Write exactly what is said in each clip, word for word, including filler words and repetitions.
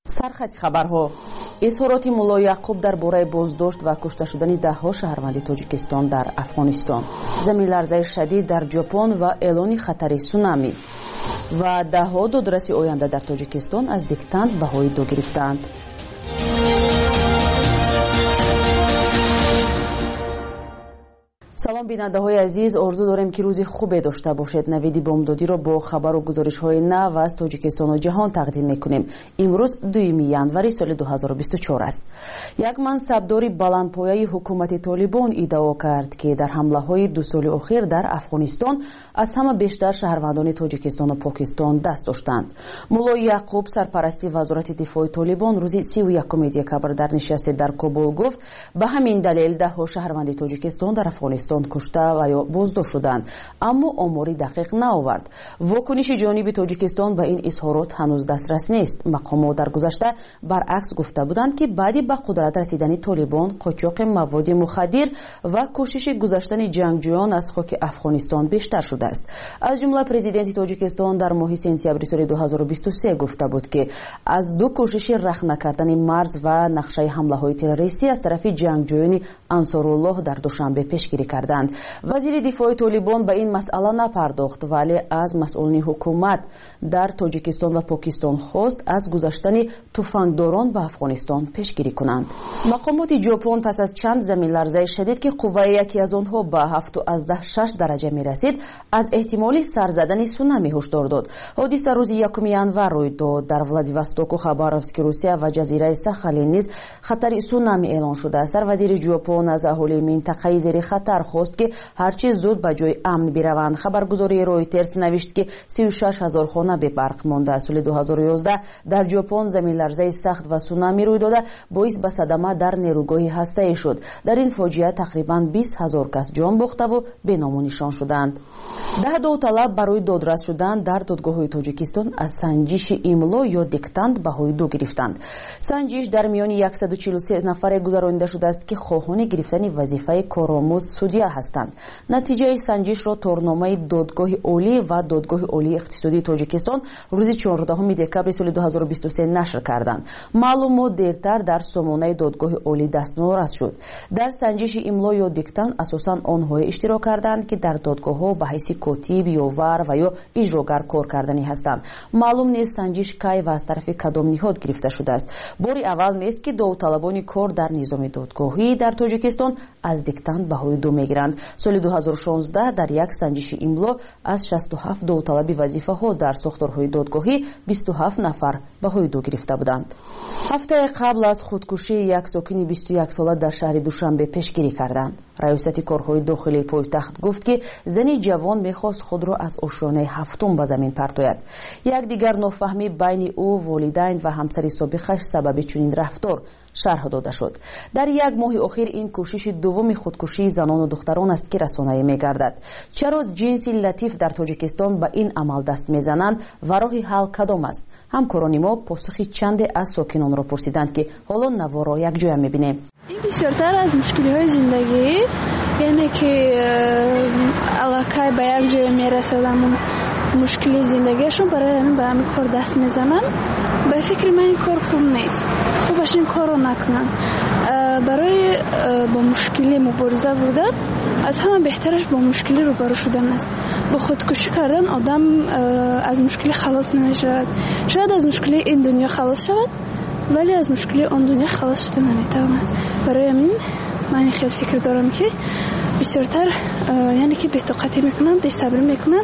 سرخط خبرها اظهارات ملا یعقوب در باره بازداشت و کشته شدن ده ها شهروند تاجیکستان در افغانستان، زمین لرزه شدید در ژاپن و اعلان خطر سونامی و ده ها دادرسی آینده در تاجیکستان از دیکتاند بهای دو گرفتند. سلام بیننده های عزیز، آرزو داریم که روزی خوبی داشته باشید. نوید بامدادی را با خبر و گزارش های نو از تاجیکستان و جهان تقدیم میکنیم. امروز دوم ینوری سال دو هزار و بیست و چهار است. یک منصبدار بلندپایه حکومت طالبان ادعا کرد که در حمله های دو سال اخیر در افغانستان از همه بیشتر شهروندان تاجیکستان و پاکستان دست داشتند. ملا یعقوب سرپرستی وزارت دفاع طالبان روز سی و یکم دکبر در نشست در کابل گفت به همین دلیل ده ها شهروند تاجیکستان در افغانستان کشته و یا بازداشت شدند، اما آماری دقیق نآورد. واکنش جانب تاجیکستان به این اظهارات هنوز دسترس نیست. مقامات در گذشته برعکس گفته بودند که بعد به قدرت رسیدن طالبان قاچاق مواد مخدر و کوشش گذشتن جنگجویان از خاک افغانستان بیشتر شده است. از جمله پرزیدنت تاجیکستان در ماه سپتامبر سال دو هزار و بیست و سه گفته بود که از دو کوشش رخنه نکردن مرز و نقشه حمله های تروریستی از طرف جنگجویان انصارالله در دوشنبه پیشگیری کردند. وزیر دفاع طالبان به این مسئله نپرداخت، ولی از مسئولین حکومت در تاجیکستان و پاکستان خواست از گذشتن تفنگداران به افغانستان پیشگیری کنند. مقامات ژاپن پس از چند زمین لرزه شدید که قوه یکی از آنها به هفت از ده شش درجه می رسید، از احتمال سر زدن سونامی هشدار داد. حادثه روز یکم ینور روی داد. در ولادیواستوک و خباروفسک روسیه و جزیره ساخالین نیز خطر سونامی اعلان شده است. وزیر ژاپن از اهالی منطقه زیر خطر خواست که هرچی زود به جای امن بروند. خبرگزاری رویترز نوشت که سی و شش هزار خانه به برق مانده. سال دو هزار و یازده در ژاپن زمین لرزه سخت و سونامی روی داده، باعث به صدمه در نیروگاه هسته‌ای شد. در این فاجعه تقریبا بیست هزار کس جان باخته و به نام و نشان شدند. ده داوطلب برای دادرس شدن در دادگاه تاجیکستان از سنجش املا یا دیکتاند بهای دو گرفتند. سنجش در میان صد و چهل و سه نفر گذرانده شده است که خواهان گرفتن وظیفه کارآموز سودیه هستند. نتیجه سنجش را تورنامه دادگاه عالی و دادگاه عالی اقتصادی تاجیکستان روز چهاردهم دکبر سال دو هزار و بیست و سه نشر کردند. معلومات دیرتر در سامانه دادگاه عالی دستنویس شد. در سنجش املا یا دیکتاند اساساً آنها اشتراک کردند که در دادگاه ها به حیث کاتب، یاور و یا اجراگر کار کردنی هستند. معلوم نیست سنجش کی و از طرف کدام نهاد گرفته شده است. بار اول نیست که داوطلبان کار در نظام دادگاهی در تاجیکستان از دیکتاند بهای دو میگیرند. سال دو هزار و شانزده در یک سنجش املا از شصت و هفت داوطلب وظیفه ها در ساختارهای دادگاهی بیست و هفت نفر بهای دو گرفته بودند. هفته قبل از خودکشی یک ساکن بیست و یک ساله در شهر دوشنبه پیشگیری کردند. ریاست کارهای داخلی پایتخت گفت که زنی جوان میخواست خود را از آشیانه هفتم به زمین پرتاید. یک دیگر نافهمی بین او، والدین و همسر سابقش سبب چنین رفتار شرح داده شد. در یک ماه اخیر این کوشش دوم خودکشی زنان و دختران است که رسانه‌ای می‌گردد. چرا جنس لطیف در تاجیکستان به این عمل دست میزنند و راه حل کدام است؟ همکاران ما پاسخی چند از ساکنان را پرسیدند که حالا نوا را یک جای می‌بینیم. این بسیارتر از مشکل‌های زندگی، یعنی که علاقه به یک جای میرسدن مشکلی زندگیشون برای همین به همین کار دست میزنن. به فکر من این کار خوب نیست. خوبش این کار رو نکنن. برای با مشکلی مبارزه بودن از همه بهترش با مشکلی روبرو شدن است. با خودکشی کردن آدم از مشکلی خلاص نمیشود. شاید از مشکلی این دنیا خلاص شود، ولی از مشکلی اون دنیا خلاص شده نمیتواند. برای همین من خیلی فکر دارم که بسیارتر یعنی که بی‌طاقتی میکنن، بی‌صبری میکنن،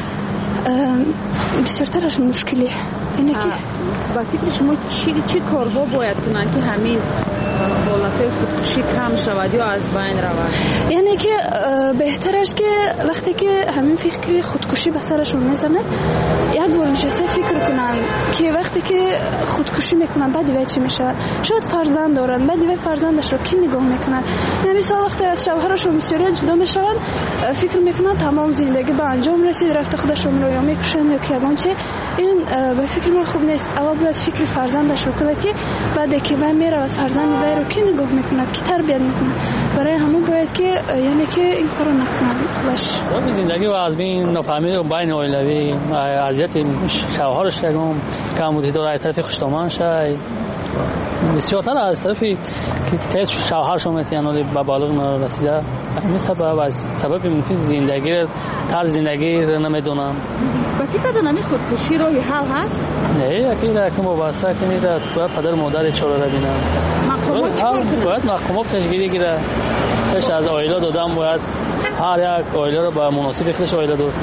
بسیارتر از مشکلی. اینه که با فکر شما چی چی کارها باید کنن که همین حالت خودکشی کم شود یا از بین رود؟ یعنی که بهتر است که وقتی که همین فکر خودکشی به سرشون میزنه یک بار نشسته فکر کنن که وقتی که خودکشی میکنن بعد دیگه چی میشه. شاید فرزند دارن، بعد دیگه فرزندش رو کی نگاه میکنن؟ مثلا وقتی از شوهرشون بسیار جدا میشن فکر میکنن تمام زندگی به انجام رسید، رفته خودشون رو یا میکشن یا که یگان چی. این به فکر من خوب نیست. اول باید فکر فرزندش رو کنه که بعد که وای میره فرزند وای رو کی نگاه میکند که تربیت میکنه. برای همون باید که یعنی که این کارو نکنن. باش زندگی و از بین نفهمی بین اولوی اذیت شوهرش کردم کم بودی داره از طرف خوشتمان شای بسیارتر از طرفی که تیز شوهرش اومدن ولی به بالغ نرسیده. همین سبب از سبب ممکن زندگی طرز زندگی رو نمیدونم. با فکر دارم خودکشی راهی حل هست؟ نه اکید که مباحثه کنید باید پدر مادر چاره را ببینم. مقامات چیکار کنن؟ باید مقامات تشکیل گیره. پیش از آیله دادم باید هر یک آیله رو با مناسب خودش آیله داد.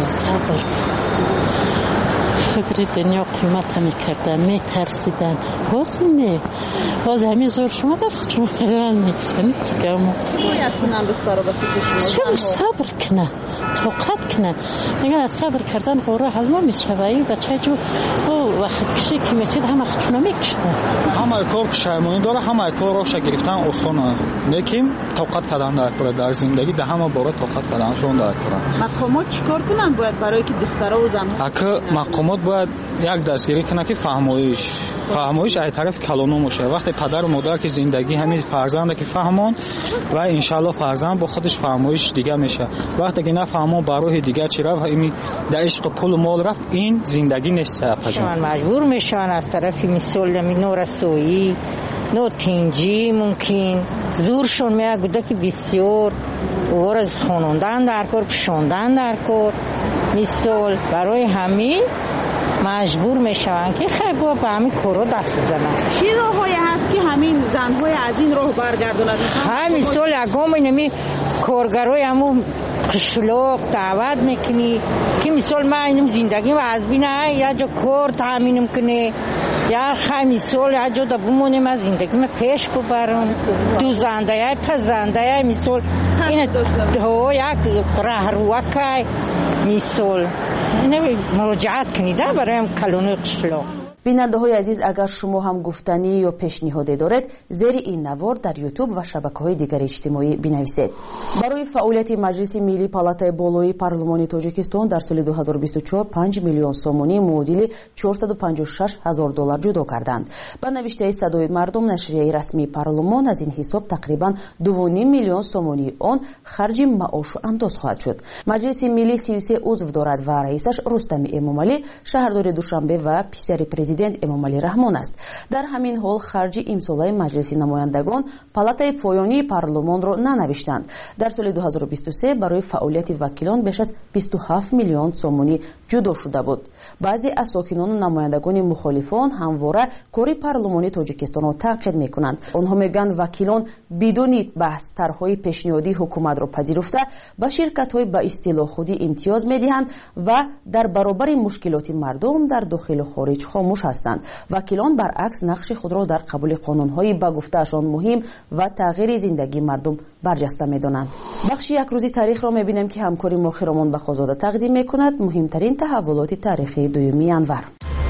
فکر دنیا قیمت می کردن می ترسیدن باز نه باز همین زور شما دفت شما خیلی میکشن چیکار ما باید کنن دختر با فکرشون چون صبر کنه طاقت کنه اگر صبر کردن قرار حل میشه و این بچه جو وقت کشی که میچید همه خودشون میکشته همه کار شرمانی داره همه کار روش گرفتن آسانه لیکن طاقت کردن در کار در زندگی ده همه باره طاقت کردنشون در کار. مقامات چیکار کنن باید برای که دخترها و زنها اگه مقامات باید یک دستگیری کنه که فهمایش فهمایش از طرف کلانو میشه. وقتی پدر و مادر که زندگی همین فرزند که فهمون و ان شاء الله فرزند با خودش فهمایش دیگه میشه. وقتی که نفهمون برای دیگه چی رفت همین در عشق پول و مال رفت این زندگی نیست. شما مجبور میشن از طرف مثال نور سویی نو تینجی ممکن زورشون میاد بوده که بسیار اور از خانوندن در کار پشوندن در کار مثال برای همین مجبور میشن که خیلی با به همین کارو دست بزنن. چی راههایی هست که همین زنهای از این راه برگردونن؟ همین مثال اگه نمی کارگرای همون قشلاق دعوت میکنی که مثال من اینم زندگی و از بینه یا جا کار تامینم کنه یا خیلی مثال یا جا بمونم از زندگی من پیش ببرم دو زنده یا پس زنده یا مثال این دو یک رهروکای مثال مراجعت کنیده برای کلون قشلاق. بیننده های عزیز اگر شما هم گفتنی یا پیشنهادی دارید زیر این نوار در یوتیوب و شبکه‌های دیگر اجتماعی بنویسید. برای فعالیت مجلس ملی پالاتای بالایی پارلمانی تاجیکستان در سال دو هزار و بیست و چهار پنج میلیون سومونی معادل چهارصد و پنجاه و شش هزار دلار جدا کردند. با نوشته صدای مردم نشریه رسمی پارلمان از این حساب تقریبا دو و نیم میلیون سومونی آن خرج معاش و انداز خواهد شد. مجلس ملی سی و سه عضو دارد و رئیسش رستم امامعلی شهردار دوشنبه و پسر پرزیدنت امامعلی رحمان است. در همین حال خرج امسال مجلس نمایندگان پالاتای پایانی پارلمان را ننوشتند. در سال دو هزار و بیست و سه برای فعالیت وکیلان بیش از بیست و هفت میلیون سومونی جدا شده بود. بعضی از ساکنان و نمایندگان مخالفان همواره کار پارلمانی تاجیکستان را تنقید میکنند. آنها میگویند وکیلان بدون بحث طرحهای پیشنهادی حکومت را پذیرفته به شرکت‌های با اصطلاح خودی امتیاز میدهند و در برابر مشکلات مردم در داخل و خارج خاموش هستند. وکیلان برعکس نقش خود را در قبول قانون‌های به گفته‌شان مهم و تغییر زندگی مردم برجسته می‌دانند. بخش یک روزی تاریخ را می‌بینیم که همکاری ماخرمان بخوزاده تقدیم می‌کند مهمترین تحولات تاریخی دوم ینور.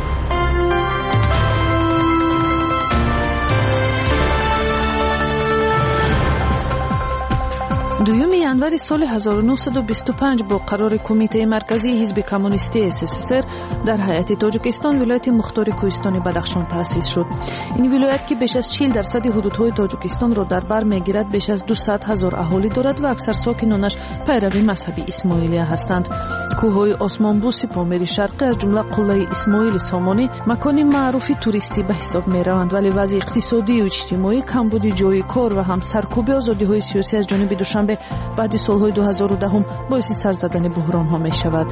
دوم ینور سال هزار و نهصد و بیست و پنج با قرار کمیته مرکزی حزب کمونیستی اس اس اس ار در هیئت تاجیکستان ولایت مختار کوهستان بدخشان تأسیس شد. این ولایت که بیش از چهل درصد حدودهای تاجیکستان را در بر میگیرد بیش از دویست هزار اهالی دارد و اکثر ساکنانش پیروی مذهبی اسماعیلیه هستند. کوههای آسمانبوس پامیر شرقی از جمله قلعه اسماعیل سامانی مکان معروفی توریستی به حساب میروند ولی وضع اقتصادی و اجتماعی کمبود جای کار و هم سرکوب آزادی‌های سیاسی از جانب دوشنبه بعد سالهای دو هزار و ده باعث سر زدن بحران ها می شود.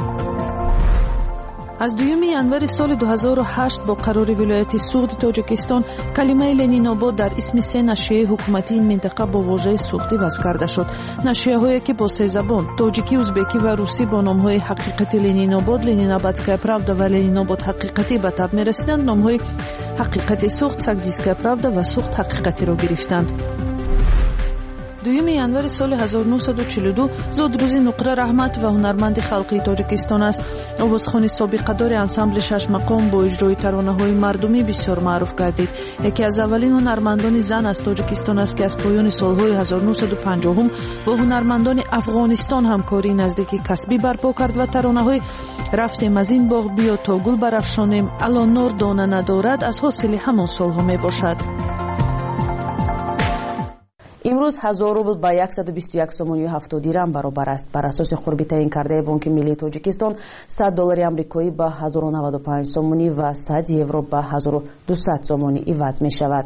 از دوم ینور سال دو هزار و هشت با قرار ولایت سوخت تاجیکستان کلمه لنین آباد در اسم سه نشریه حکومتی این منطقه با واژه سوختی وضع کرده شد. نشریه هایی که با سه زبان تاجیکی، ازبکی و روسی با نام های حقیقتی لنین آباد، لنین آبادسکای پراودا و لنین آباد حقیقتی به تب می رسیدند نام های حقیقتی سوخت، سگدیسکای پراودا و سوخت حقیقتی را گرفتند. دوم январи соли ҳазору нӯҳсаду чилу ду зодрӯзи Нуқра Раҳмат ва ҳунарманди халқии Тоҷикистон аст. овозхони собиқадори ансамбли шаш мақом бо иҷрои таронаҳои мардумӣ бисёр маъруф гардид. яке аз аввалин ҳунармандони зан аз Тоҷикистон аст ки аз поёни солҳои ҳазору нӯҳсаду панҷоҳум бо ҳунармандони Афғонистон ҳамкории наздики касбӣ барпо кард ва таронаҳои рафтем аз ин боғ биё то гул барафшонем алон нор дона надорад аз ҳосили ҳамон солҳо мебошад. имрӯз ҳазор рубл ба яксаду бисту як сомонию ҳафтод дирам баробар аст. бар асоси хурби таъин кардаи Бонки Миллии Тоҷикистон сад доллари амрикоӣ ба ҳазору наваду панҷ сомонӣ ва сад евро ба ҳазору дусад сомонӣ иваз мешавад.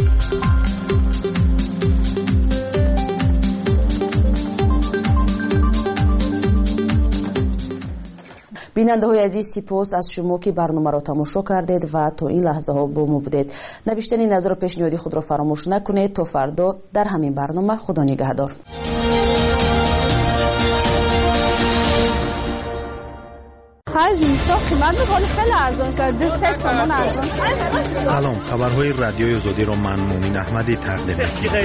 бинандаҳои азиз, сипос аз шумо ки барномаро тамошо кардед ва то ин лаҳзаҳо бо мо будед. навиштани назару пешниҳоди худро фаромӯш накунед. То фардо дар ҳамин барнома. худо нигаҳдор. سلام، خبرهای رادیوی آزادی را من مومن احمدی تقدیم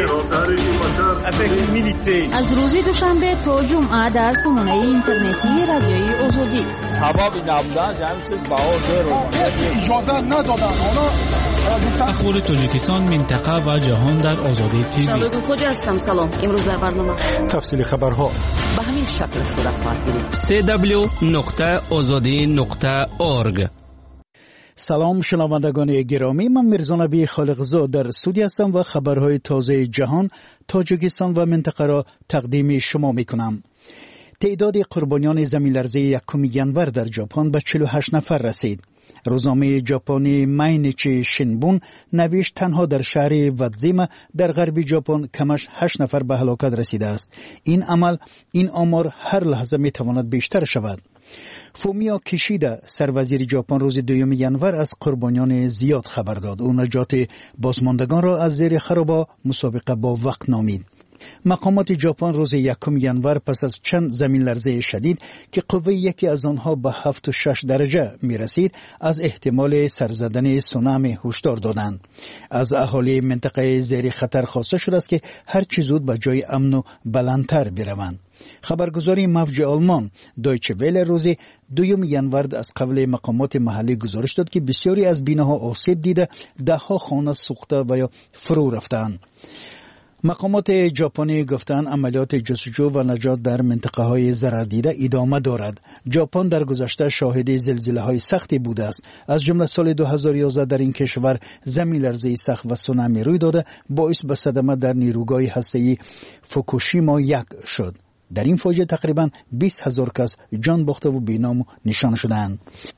می‌کنم. از روز دوشنبه تا جمعه در سامانه اینترنتی رادیوی آزادی. حباب نبودن جمعی چیز باور رو اجازه ندادن. اخبار تاجیکستان، منطقه و جهان در آزادی تیوی. شالوگو خوجا هستم. سلام. امروز در برنامه تفصیل خبرها به همین شکل صورت خواهد گرفت. سی دبلیو نقطه آزادی نقطه اورگ. سلام شنوندگان گرامی، من میرزا نبی خالقزاد در استودیو هستم و خبرهای تازه جهان، تاجیکستان و منطقه را تقدیم شما میکنم. تعداد قربانیان زمین لرزه یکم ینور در ژاپن به چهل و هشت نفر رسید. روزنامه ژاپنی ماینیچی شینبون نوشت تنها در شهر وادزیما در غرب ژاپن کمش هشت نفر به هلاکت رسیده است. این عمل این آمار هر لحظه می تواند بیشتر شود. فومیو کیشیدا سروزیر ژاپن روز دوم ینور از قربانیان زیاد خبر داد. او نجات بازماندگان را از زیر خرابه مسابقه با وقت نامید. مقامات ژاپن روز یکم ینور پس از چند زمین لرزه شدید که قوه یکی از آنها به هفت و شش درجه می رسید از احتمال سرزدن سونامی هشدار دادند. از اهالی منطقه زیر خطر خواسته شده است که هر چه زود به جای امن و بلندتر بروند. خبرگزاری موج آلمان دایچه ویله روز دوم ینور از قبل مقامات محلی گزارش داد که بسیاری از بیناها آسیب دیده، ده ها خانه سوخته و یا فرو رفتند. مقامات ژاپنی گفتند عملیات جستجو و نجات در منطقه های ضرر دیده ادامه دارد. ژاپن در گذشته شاهد زلزله های سختی بوده است. از جمله سال دو هزار و یازده در این کشور زمین لرزه سخت و سونامی روی داده، باعث به صدمه در نیروگاه هسته‌ای فوکوشیما یک شد. در این فاجعه تقریباً بیست هزار کس جان باخته و بی‌نام نشان شدند.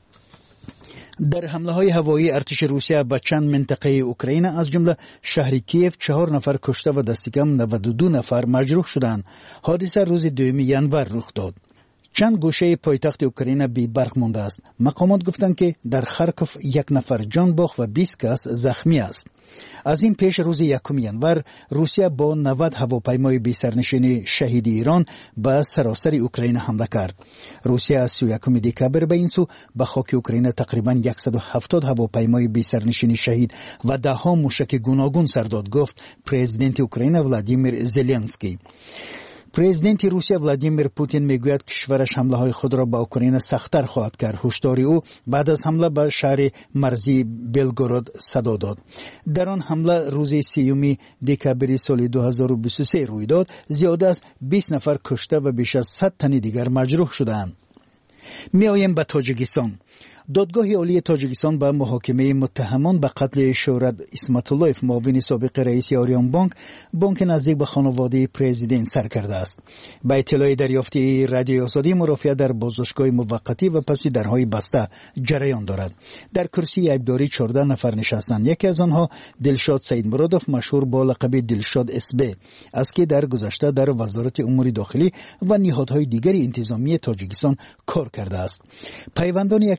در حمله های هوایی ارتش روسیه به چند منطقه اوکراین از جمله شهر کیف چهار نفر کشته و دست کم نود و دو نفر مجروح شدند. حادثه روز دوم ینور رخ داد. چند گوشه پایتخت اوکراین بی برق مانده است. مقامات گفتند که در خارکوف یک نفر جان باخت و بیست کس زخمی است. از این پیش روز یکم ینور روسیه با نود هواپیمای بی سرنشین شهید ایران به سراسر اوکراین حمله کرد. روسیه از سی و یکم دکامبر به این سو به خاک اوکراین تقریبا صد و هفتاد هواپیمای بی سرنشین شهید و ده ها موشک گوناگون سر داد، گفت پرزیدنت اوکراین ولادیمیر زلنسکی. پرزیدنت روسیه ولادیمیر پوتین میگوید کشورش حمله های خود را به اوکراین سخت‌تر خواهد کرد. هشدار او بعد از حمله به شهر مرزی بلگراد صدا داد. در آن حمله روز سیوم دکامبر سال دو هزار و بیست و سه روی داد. زیاده از بیست نفر کشته و بیش از صد تن دیگر مجروح شدند. میآییم به تاجیکستان. دادگاه عالی تاجیکستان به محاکمه متهمان به قتل شهرت اسمت الله معاون سابق رئیس آریان بانک بانک نزدیک به خانواده پرزیدنت سر کرده است. به اطلاع دریافتی رادیوی آزادی مرافعه در بازداشتگاه موقتی و پس درهای بسته جریان دارد. در کرسی عیبداری چهارده نفر نشستند. یکی از آنها دلشاد سید مرادوف مشهور با لقب دلشاد اسبه است که در گذشته در وزارت امور داخلی و نهادهای دیگر انتظامی تاجیکستان کار کرده است. پیوندان یک از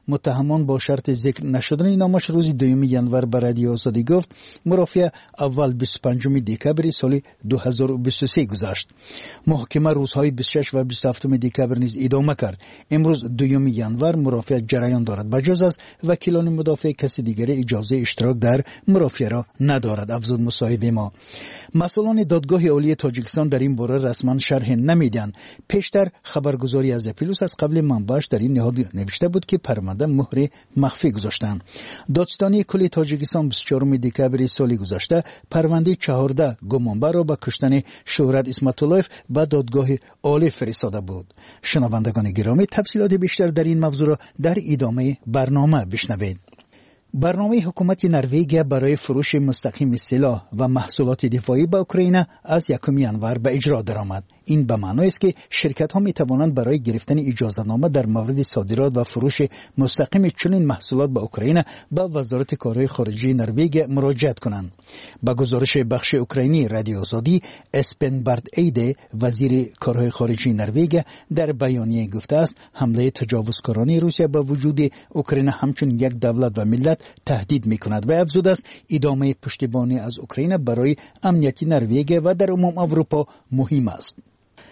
متهمان با شرط ذکر نشدن نامش روز دوم ژانویه به رادیو آزادی گفت مرافعه اول بیست و پنجم دکبر سال دو هزار و بیست و سه گذشت. محکمه روزهای بیست و شش و بیست و هفت دکبر نیز ادامه کرد. امروز دوم ژانویه مرافعه جریان دارد. بجز از وکیلان مدافع کسی دیگر اجازه اشتراک در مرافعه را ندارد. افزود مصاحب ما. مسئولان دادگاه عالی تاجیکستان در این باره رسما شرح نمیدن. پیشتر خبرگزاری از اپیلوس از قبل منبعش در این نهاد نوشته بود که پرونده مهر مخفی گذاشتند. دادستانی کلی تاجیکستان بیست و چهارم دکبر سال گذشته پرونده چهارده گمانبر را به کشتن شهرت اسمت‌الله‌یف به دادگاه عالی فرستاده بود. شنوندگان گرامی، تفصیلات بیشتر در این موضوع را در ادامه برنامه بشنوید. برنامه حکومت نروژ برای فروش مستقیم سلاح و محصولات دفاعی به اوکراین از یکم ژانویه به اجرا درآمد. این به معنی است که شرکت ها می توانند برای گرفتن اجازه نامه در مورد صادرات و فروش مستقیم چنین محصولات به اوکراین به وزارت کارهای خارجه نروژ مراجعت کنند. با گزارش بخش اوکراینی رادیو آزادی، اسپن برد ایده وزیر کارهای خارجه نروژ در بیانیه گفته است حمله تجاوزکارانه روسیه به وجود اوکراین همچون یک دولت و ملت تهدید می کند و افزود است ادامه پشتیبانی از اوکراین برای امنیت نروژ و در عموم اروپا مهم است.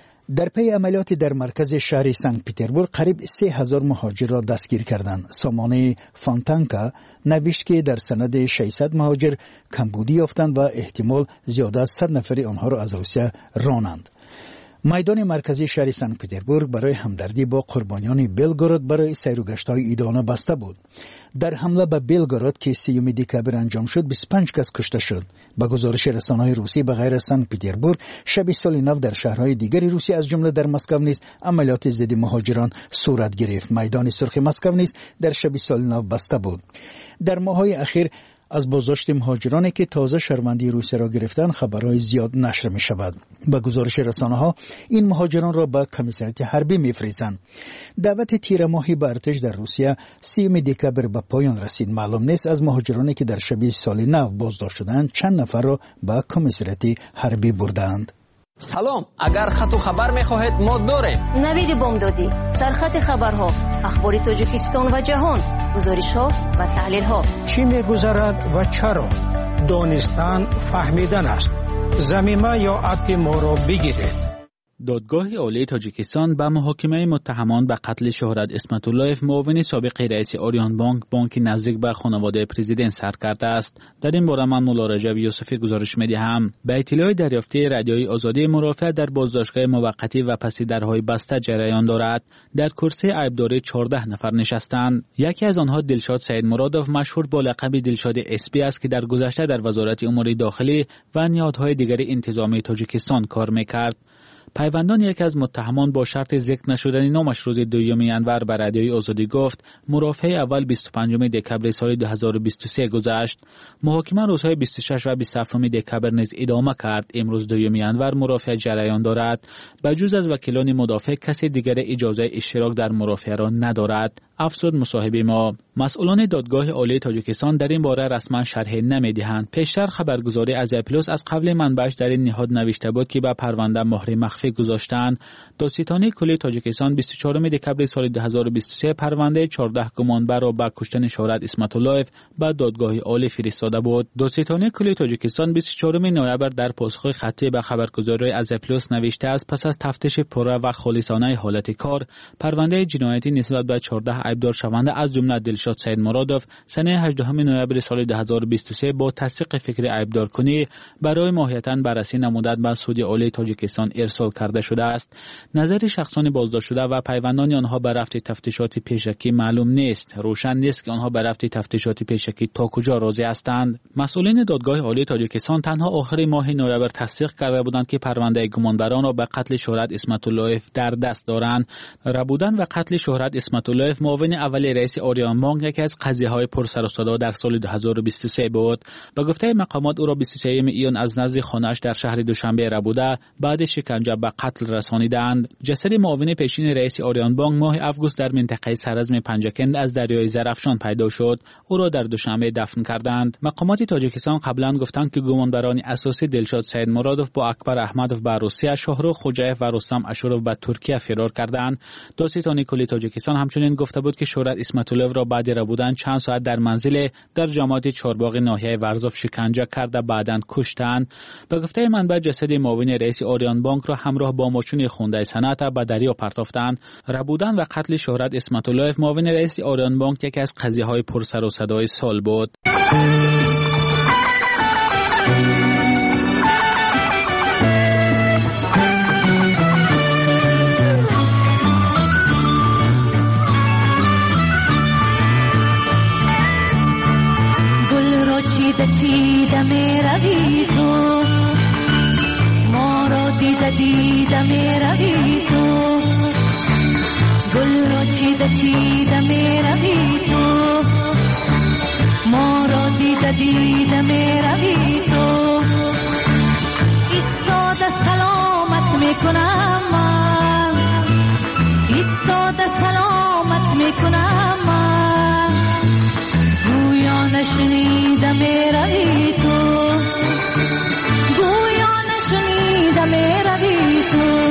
در پی عملیات در مرکز شهر سنت پترزبورگ قریب سه هزار مهاجر را دستگیر کردند. سامانه فانتانکا نوشت که در سند ششصد مهاجر کمبودی یافتند و احتمال زیاده از صد نفر آنها را از روسیه رانند. میدان مرکزی شهر سنت پترزبورگ برای همدردی با قربانیان بلگراد برای سیر و گشت‌های عیدانه بسته بود. در حمله به بلگراد که سیوم دکبر انجام شد بیست و پنج کس کشته شد. با گزارش رسانه‌های روسی به غیر سنت پترزبورگ شب سال نو در شهرهای دیگر روسیه از جمله در مسکو نیز عملیات ضد مهاجران صورت گرفت. میدان سرخ مسکو نیز در شب سال نو بسته بود. در ماه‌های اخیر از بازداشت مهاجرانی که تازه شهروندی روسیه را گرفتند خبرهای زیاد نشر می شود. با گزارش رسانه‌ها این مهاجران را به کمیسریت حربی می‌فرستند. دعوت تیر ماهی به ارتش در روسیه سیوم دکبر به پایان رسید. معلوم نیست از مهاجرانی که در شب سال نو بازداشت شدند چند نفر را به کمیسریت حربی بردند. سلام، اگر خط و خبر می‌خواهید ما داریم. نوید بامدادی، سرخط خبرها، اخبار تاجیکستان و جهان، گزارش‌ها و تحلیل‌ها. چی می‌گذرد و چرا؟ دانستن فهمیدن است. ضمیمه یا اپ ما را بگیرید. دادگاه عالی تاجیکستان به محاکمه متهمان به قتل شهرت اسمت‌الله‌یف معاون سابق رئیس آریان بانک بانک نزدیک به خانواده پرزیدنت سر کرده است. در این باره من مولا رجب یوسفی گزارش می‌دهم. به اطلاع دریافتی رادیوی آزادی مرافعه در بازداشتگاه موقتی و پس درهای بسته جریان دارد. در کرسی عیبداری چهارده نفر نشستند. یکی از آنها دلشاد سید مرادوف مشهور با لقب دلشاد اسپی است که در گذشته در وزارت امور داخلی و نهادهای دیگر انتظامی تاجیکستان کار می‌کرد. پیوندان یک از متهمان با شرط ذکر نشدن نامش روز دوم ژانویه به رادیوی آزادی گفت مرافعه اول بیست و پنجم دکبر سال دو هزار و بیست و سه گذشت. محاکمه روزهای بیست و شش و بیست و هفت دکبر نیز ادامه کرد. امروز دوم ژانویه مرافعه جریان دارد. بجز از وکیلان مدافع کسی دیگر اجازه اشتراک در مرافعه را ندارد. افزود مصاحب ما. مسئولان دادگاه عالی تاجیکستان در این باره رسما شرح نمی‌دهند. پیشتر خبرگزاری از اپیلوس از قبل منبعش در این نهاد نوشته بود که به پرونده مهر مخفی گذاشتند. دادستانی کلی تاجیکستان بیست و چهارم دکبر سال دو هزار و بیست و سه پرونده چهارده گمانبر را به کشتن شهرت اسمت‌الله‌یف به دادگاه عالی فرستاده بود. دادستانی کلی تاجیکستان بیست و چهارم نوامبر در پاسخ خطی به خبرگزاری از اپیلوس نوشته است پس از تفتیش پره و خالصانه حالت کار پرونده جنایتی نسبت به چهارده عیبدار شونده از جمله دلشاد سید مرادوف سنه هجدهم نوامبر سال دو هزار و بیست و سه با تصدیق فکر عیبدار کنی برای ماهیتاً بررسی نمودن به سود عالی تاجیکستان ارسال کرده شده است. نظر شخصان بازداشت شده و پیوندان آنها به رفت تفتیشات پیشکی معلوم نیست. روشن نیست که آنها به رفت تفتیشات پیشکی تا کجا راضی هستند. مسئولین دادگاه عالی تاجیکستان تنها آخر ماه نوامبر تصدیق کرده بودند که پرونده گمانبران را به قتل شهرت اسمت‌الله‌یف در دست دارند. ربودن و قتل شهرت اسمت‌الله‌یف معاون اول رئیس آریان بانک یکی از قضیه‌های پر سر و صدا در سال دو هزار و بیست و سه بود. با گفته مقامات او را بیست و سوم ایون از نزد خانه‌اش در شهر دوشنبه ربوده بعد شکنجه به قتل رسانیدند. جسد معاون پیشین رئیس آریان بانک ماه اوگوست در منطقه سرزم پنجکند از دریای زرافشان پیدا شد. او را در دوشنبه دفن کردند. مقامات تاجیکستان قبلا گفتند که گمانبران اساسی دلشاد سید مرادوف با اکبر احمدوف به روسیه، شاهرخ خوجایف و رستم اشوروف به ترکیه فرار کردند. دادستان کلی تاجیکستان همچنین گفته بود که شهرت اسمتولوف را بعد ربودن چند ساعت در منزل در جامعه چهارباغ ناحیه ورزاف شکنجه کرده بعداً کشتند. به گفته منبع جسد معاون رئیس آریان بانک را همراه با ماشین خونده صنعت به دریا پرتافتند. ربودن و قتل شهرت اسمتولوف معاون رئیس آریان بانک یکی از قضیه‌های پر سر و صدای سال بود. چیده می روی تو، ما را دیده دیده می روی تو، گل را چیده چیده می روی تو، ما را دیده دیده می روی تو، ایستاده سلامت می کنم من، ایستاده سلامت می کنم من، گویا نشنیده می روی تو، گویا نشنیده می روی تو.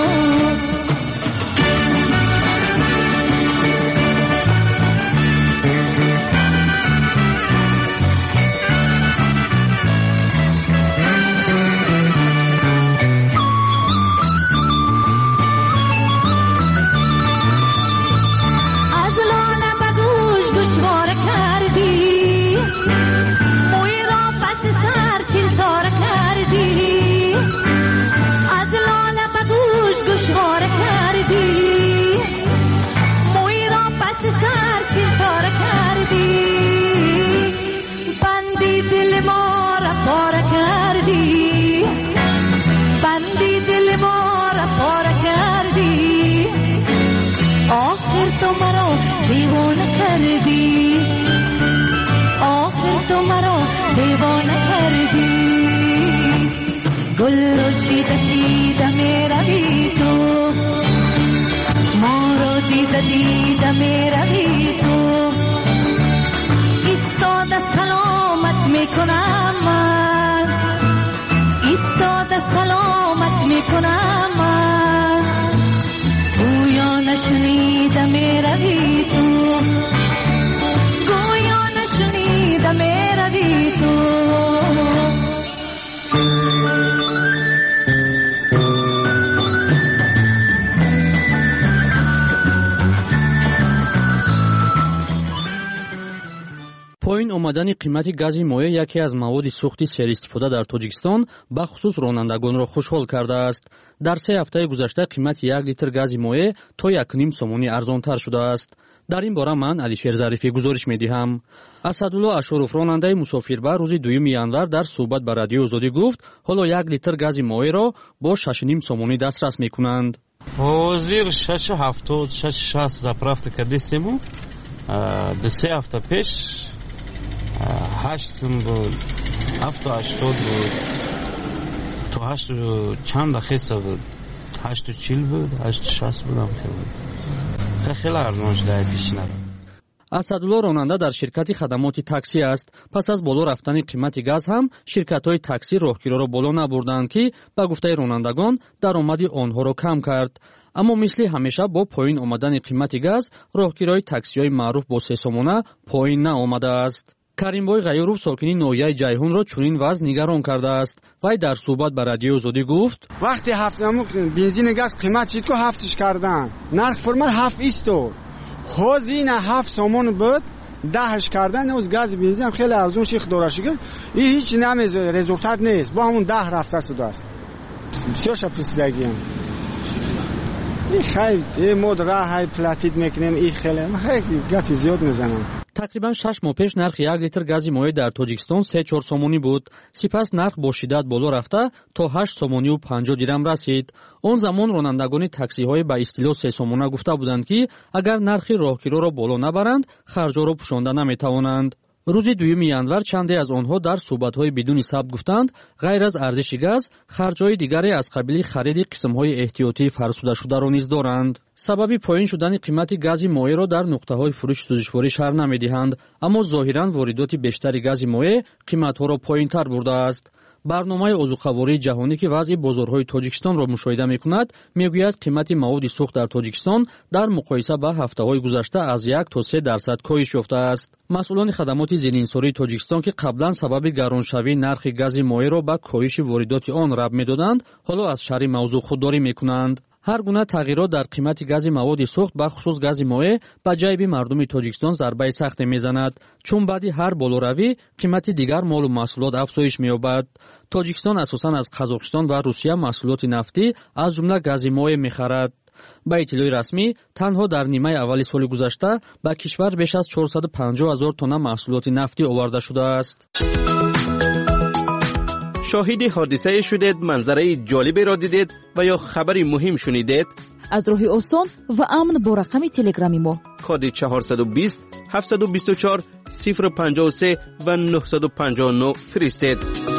پایین آمدن قیمت گاز مایع یکی از مواد سوخت سرای‌استفاده در تاجیکستان به خصوص رانندگان را خوشحال کرده است. در سه هفته گذشته قیمت یک لیتر گاز مایع تا یک و نیم سومانی ارزانتر شده است. در این باره من علیشیر ظریفی گزارش می‌دهم. اسدالله اشوروف راننده مسافربر روز دوم январ در صحبت با رادیو آزادی گفت حالا یک لیتر گاز مایع را با شش و نیم сомонӣ دسترس می‌کنند. ҳозир шаш ҳафтод шаш шаст заправка кардисему ду се ҳафта пеш ҳашт сум буд ҳафту ҳаштод буд то ҳашту чанд дахеса буд ҳашту чил буд ҳашту шаст будам хеле арзон шуда пешина. اسدالله راننده در شرکت خدمات تاکسی است. پس از بالا رفتن قیمت گاز هم شرکت‌های تاکسی راهگیرا را بالا نبردند که به گفته رانندگان درآمد آنها را کم کرد. اما مثل همیشه با پایین آمدن قیمت گاز راهگیرای تاکسی‌های معروف با سه سومانه پایین نآمده است. کریم-بوی غیوروف ساکنی ناحیه جیهون را چنین وضع نگران کرده است. وی در صحبت با رادیو آزادی گفت وقتی هفت بنزین گاز قیمت چیت کو هفتش کردن نرخ فرمال هفت ایستو خوزین هفت سومون بود دهش کردن از گاز بنزین خیلی ارزون شیخ دورشی کرد. این هیچ نمیز رزولتات نیست با همون ده رفته شده است. سیاش پرسیدگیم این خیلی مود راه های پلاتید میکنیم این خیلی خیلی گپی زیاد میزنم. تقریبا شش ماه پیش نرخ یک لیتر گاز مایع در تاجیکستان سه چهار سومونی بود. سپس نرخ با شدت بالا رفته تا هشت سومونی و پنجاه دیرم رسید. آن زمان رانندگان تاکسی های با اصطلاح سه سومانه گفته بودند که اگر نرخ راهگیرا را بالا نبرند خرجا را پوشانده نمیتوانند. рӯзи дуюми январ чанде аз онҳо дар суҳбатҳои бидуни сабт гуфтанд ғайр аз арзиши газ харҷҳои дигаре аз қабили хариди қисмҳои эҳтиётии фарсудашударо низ доранд. сабаби поин шудани қимати гази моеъро дар нуқтаҳои фурӯши сӯзишворӣ шарҳ намедиҳанд, аммо зоҳиран воридоти бештари гази моеъ қиматҳоро поинтар бурдааст. барномаи озуқавории ҷаҳонӣ ки вазъи бозорҳои тоҷикистонро мушоҳида мекунад, мегӯяд қимати маводи сӯхт дар тоҷикистон дар муқоиса ба ҳафтаҳои гузашта аз як то се дарсад коҳиш ёфтааст. масъулони хадамоти зериинсории тоҷикистон ки қаблан сабаби гароншавии нархи гази моеъро ба коҳиши воридоти он рабт медоданд, ҳоло аз шарҳи мавзӯъ худдорӣ мекунанд. ҳар гуна тағйирот дар қимати гази маводи сӯхт бахусус гази моеъ ба ҷайби мардуми тоҷикистон зарбаи сахте мезанад, чун баъди ҳар болоравӣ қимати дигар молу маҳсулот афзоиш меёбад. тоҷикистон асосан аз қазоқистон ва русия маҳсулоти нафтӣ аз ҷумла гази моеъ мехарад. ба иттилои расмӣ танҳо дар нимаи аввали соли гузашта ба кишвар беш аз чорсаду панҷоҳ ҳазор тонна маҳсулоти нафтӣ оварда шудааст. شاهد حادثه شدید، منظره جالبی را دیدید و یا خبری مهم شنیدید؟ از راه آسان و امن با رقم تلگرامی ما کد چهارصد و بیست هفتصد و بیست و چهار صفر پنجاه و سه و نهصد و پنجاه و نه فرستید.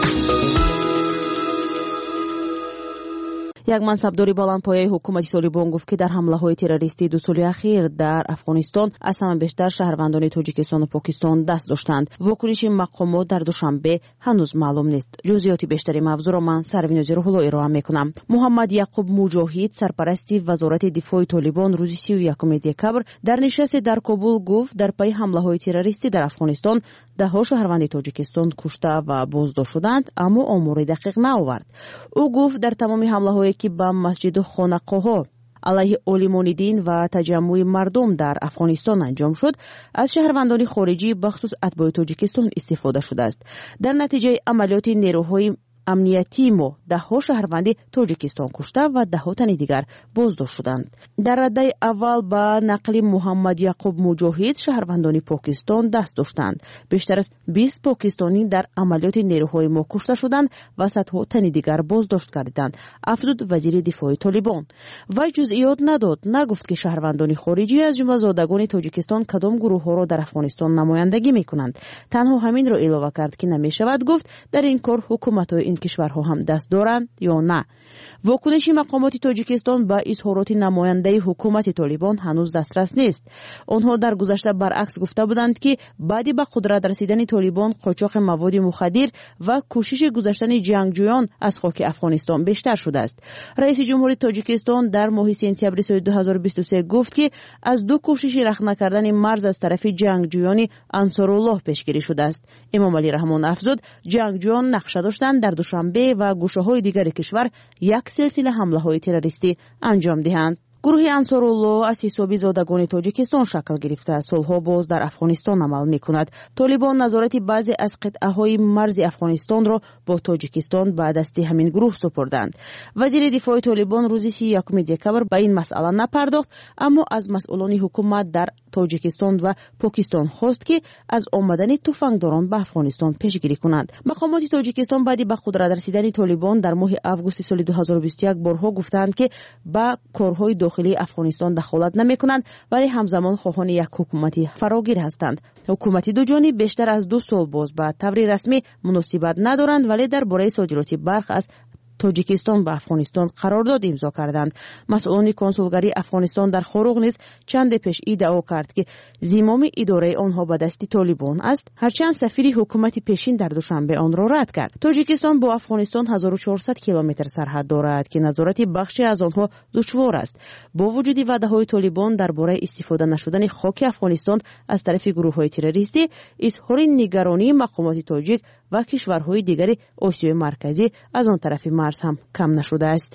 як мансабдори баландпояи ҳукумати Толибон гуфт ки дар ҳамлаҳои террористии ду соли ахир дар Афғонистон аз ҳама бештар шаҳрвандони Тоҷикистону Покистон даст доштанд. Вокуниши мақомот дар душанбе ҳанӯз маълум нест. ҷузъиёти бештари мавзӯъро ман Сарвинози Рӯҳулло ироа мекунам. Муҳаммад Яқуб Муҷоҳид, сарпарасти вазорати дифои Толибон, рӯзи сию якуми декабр дар нишасте дар Кобул гуфт дар пайи ҳамлаҳои террористӣ дар Афғонистон даҳҳо шаҳрванди Тоҷикистон кушта ва боздошт шуданд, аммо омори дақиқ наовард. ӯ гуфт дар тамоми ҳамлаҳое ки ба масҷиду хонақоҳо алайҳи олимони дин ва таҷаммӯи мардум дар Афғонистон анҷом шуд, аз шаҳрвандони хориҷӣ бахусус атбои Тоҷикистон истифода шудааст. дар натиҷаи амалиёти нерӯҳои амниятии мо даҳҳо шаҳрванди Тоҷикистон кушта ва даҳҳо тани дигар боздошт шуданд. дар раддаи аввал ба нақли Муҳаммад Яқуб Муҷоҳид шаҳрвандони Покистон даст доштанд. бештар аз бист покистонӣ дар амалиёти нерӯҳои мо кушта шуданд ва садҳо тани дигар боздошт гардиданд, афзуд вазири дифои Толибон. вай ҷузъиёт надод, нагуфт ки шаҳрвандони хориҷӣ аз ҷумла зодагони Тоҷикистон кадом гурӯҳҳоро дар Афғонистон намояндагӣ мекунанд. танҳо ҳаминро илова кард ки намешавад гуфт дар ин кор ҳукуматҳои ин кишварҳо ҳам даст доранд ё на. вокуниши мақомоти Тоҷикистон ба изҳороти намояндаи ҳукумати Толибон ҳанӯз дастрас нест. онҳо дар гузашта баръакс гуфта буданд ки баъди ба қудрат расидани Толибон қочоқи маводи мухаддир ва кӯшиши гузаштани ҷангҷӯён аз хоки Афғонистон бештар шудааст. раиси ҷумҳури Тоҷикистон дар моҳи сентябри соли ду ҳазору бисту се гуфт ки аз ду кӯшиши рах накардани марз аз тарафи ҷангҷӯёни Ансоруллоҳ пешгирӣ шудааст. Эмомалӣ Раҳмон афзуд, ҷангҷӯён нақша доштанд дар Душанбе ва гӯшаҳои дигари кишвар як силсила ҳамлаҳои террористӣ анҷом диҳанд. гурӯҳи Ансоруллоҳ аз ҳисоби зодагони Тоҷикистон шакл гирифта солҳо боз дар Афғонистон амал мекунад. Толибон назорати баъзе аз қитъаҳои марзи Афғонистонро бо Тоҷикистон ба дасти ҳамин гурӯҳ супурданд. вазири дифои Толибон рӯзи сию якуми декабр ба ин масъала напардохт, аммо аз масъулони ҳукумат дар Тоҷикистон ва Покистон хост ки аз омадани туфангдорон ба Афғонистон пешгирӣ кунанд. мақомоти Тоҷикистон баъди ба қудрат расидани Толибон дар моҳи августи соли ду ҳазору бисту як борҳо гуфтанд ки ба корҳои дохилии Афғонистон дахолат намекунанд, вале ҳамзамон хоҳони як ҳукумати фарогир ҳастанд. ҳукумати дуҷониб бештар аз ду сол боз ба таври расмӣ муносибат надоранд, вале дар бораи содироти барх аз Тоҷикистон ба Афғонистон қарордод имзо карданд. масъулони консулгарии Афғонистон дар Хоруғ низ чанде пеш иддао кард ки зимоми идораи онҳо ба дасти Толибон аст, ҳарчанд сафири ҳукумати пешин дар Душанбе онро рад кард. Тоҷикистон бо Афғонистон ҳазору чорсад километр сарҳад дорад ки назорати бахше аз онҳо душвор аст. бо вуҷуди ваъдаҳои Толибон дар бораи истифода нашудани хоки Афғонистон аз тарафи гурӯҳҳои террористӣ, изҳори нигаронии мақомоти тоҷик ва кишварҳои дигари Осиёи марказӣ аз он тарафи марз ҳам кам нашудааст.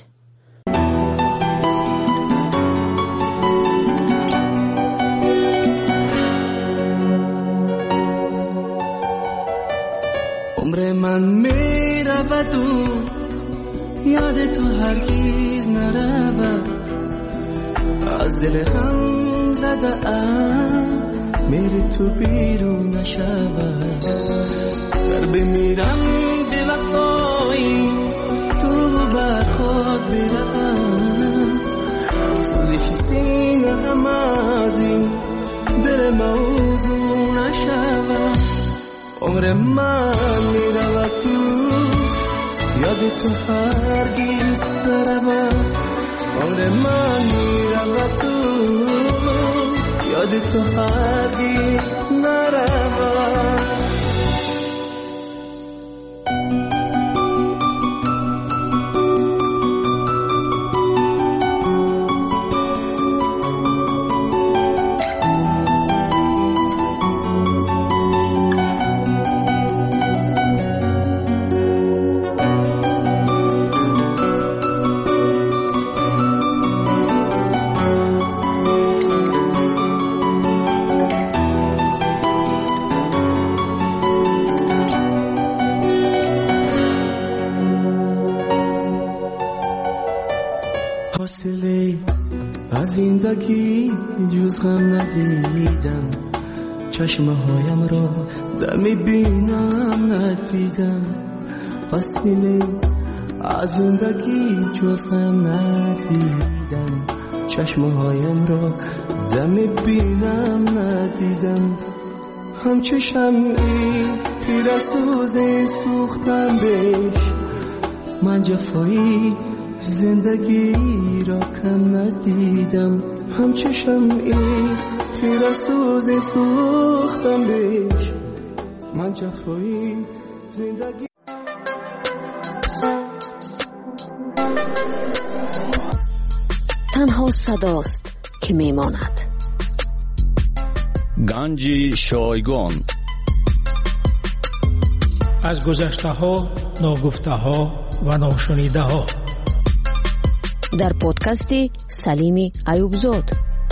عمر من میرود و یاد تو هرگز نرود، از دل هم زده ام میری تو بیرون نشود. در بمیرم به وفایی تو بر خود بروم، سوزش سینه هم از این دل موضوع نشود. عمر من میرود تو یاد تو هرگیز نرود عمر من میرود تو یاد تو هرگیز نرود از زندگی جز غم ندیدم چشمه هایم را دمی بینم ندیدم فاصله از زندگی جز غم ندیدم چشمه هایم را دمی بینم ندیدم همچه شمعی پیر سوزی سوختم بهش من جفایی زندگی را کم ندیدم همچه شمعی خیره سوزی سوختم بهش من جفایی زندگی تنها صداست که میماند گنج شایگان از گذشته ها ناگفته ها و ناشنیده ها در پادکاستی سلیمی ایوبزاد.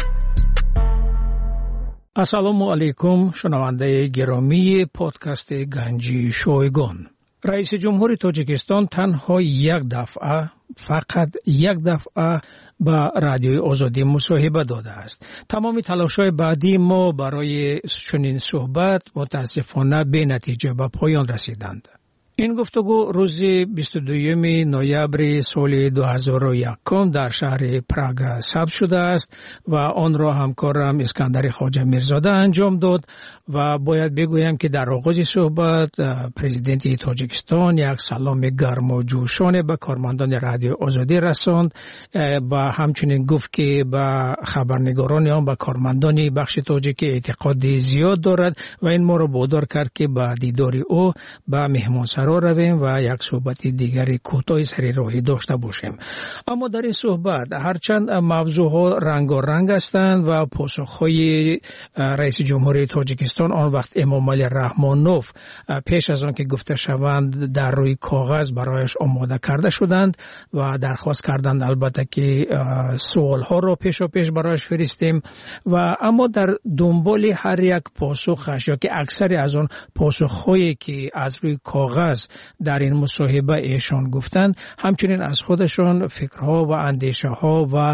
السلام علیکم شنونده گرامی پادکست گنج شایگان. رئیس جمهور تاجیکستان تنها یک دفعه فقط یک دفعه با رادیوی آزادی مصاحبه داده است. تمام تلاش‌های بعدی ما برای چنین صحبت متاسفانه به نتیجه به پایان رسیدند. این گفتگو روز بیست و دوم نوامبر سال دو هزار و یک در شهر پراگ ثبت شده است و آن را همکارم اسکندر خواجه میرزاده انجام داد و باید بگویم که در آغاز صحبت پرزیدنت تاجیکستان یک سلام گرم و جوشانه به کارمندان رادیو آزادی رساند و همچنین گفت که به خبرنگاران آن به کارمندان بخش تاجیک اعتقاد زیاد دارد و این ما را وادار کرد که به دیدار او به مهمانسرا رویم و یک صحبت دیگری کوتاه سری راهی داشته باشیم. اما در این صحبت هرچند موضوعها رنگارنگ هستند و پاسخهای رئیس جمهوری تاجیکستان آن وقت امام علی رحمانوف پیش از آن که گفته شوند در روی کاغذ برایش آماده کرده شدند و درخواست کردند البته که سوالها را پیش و پیش برایش فرستیم و اما در دنبال هر یک پاسخش یا که اکثر از آن پاسخهایی که از روی کاغذ در این مصاحبه ایشان گفتند همچنین از خودشان فکرها و اندیشه ها و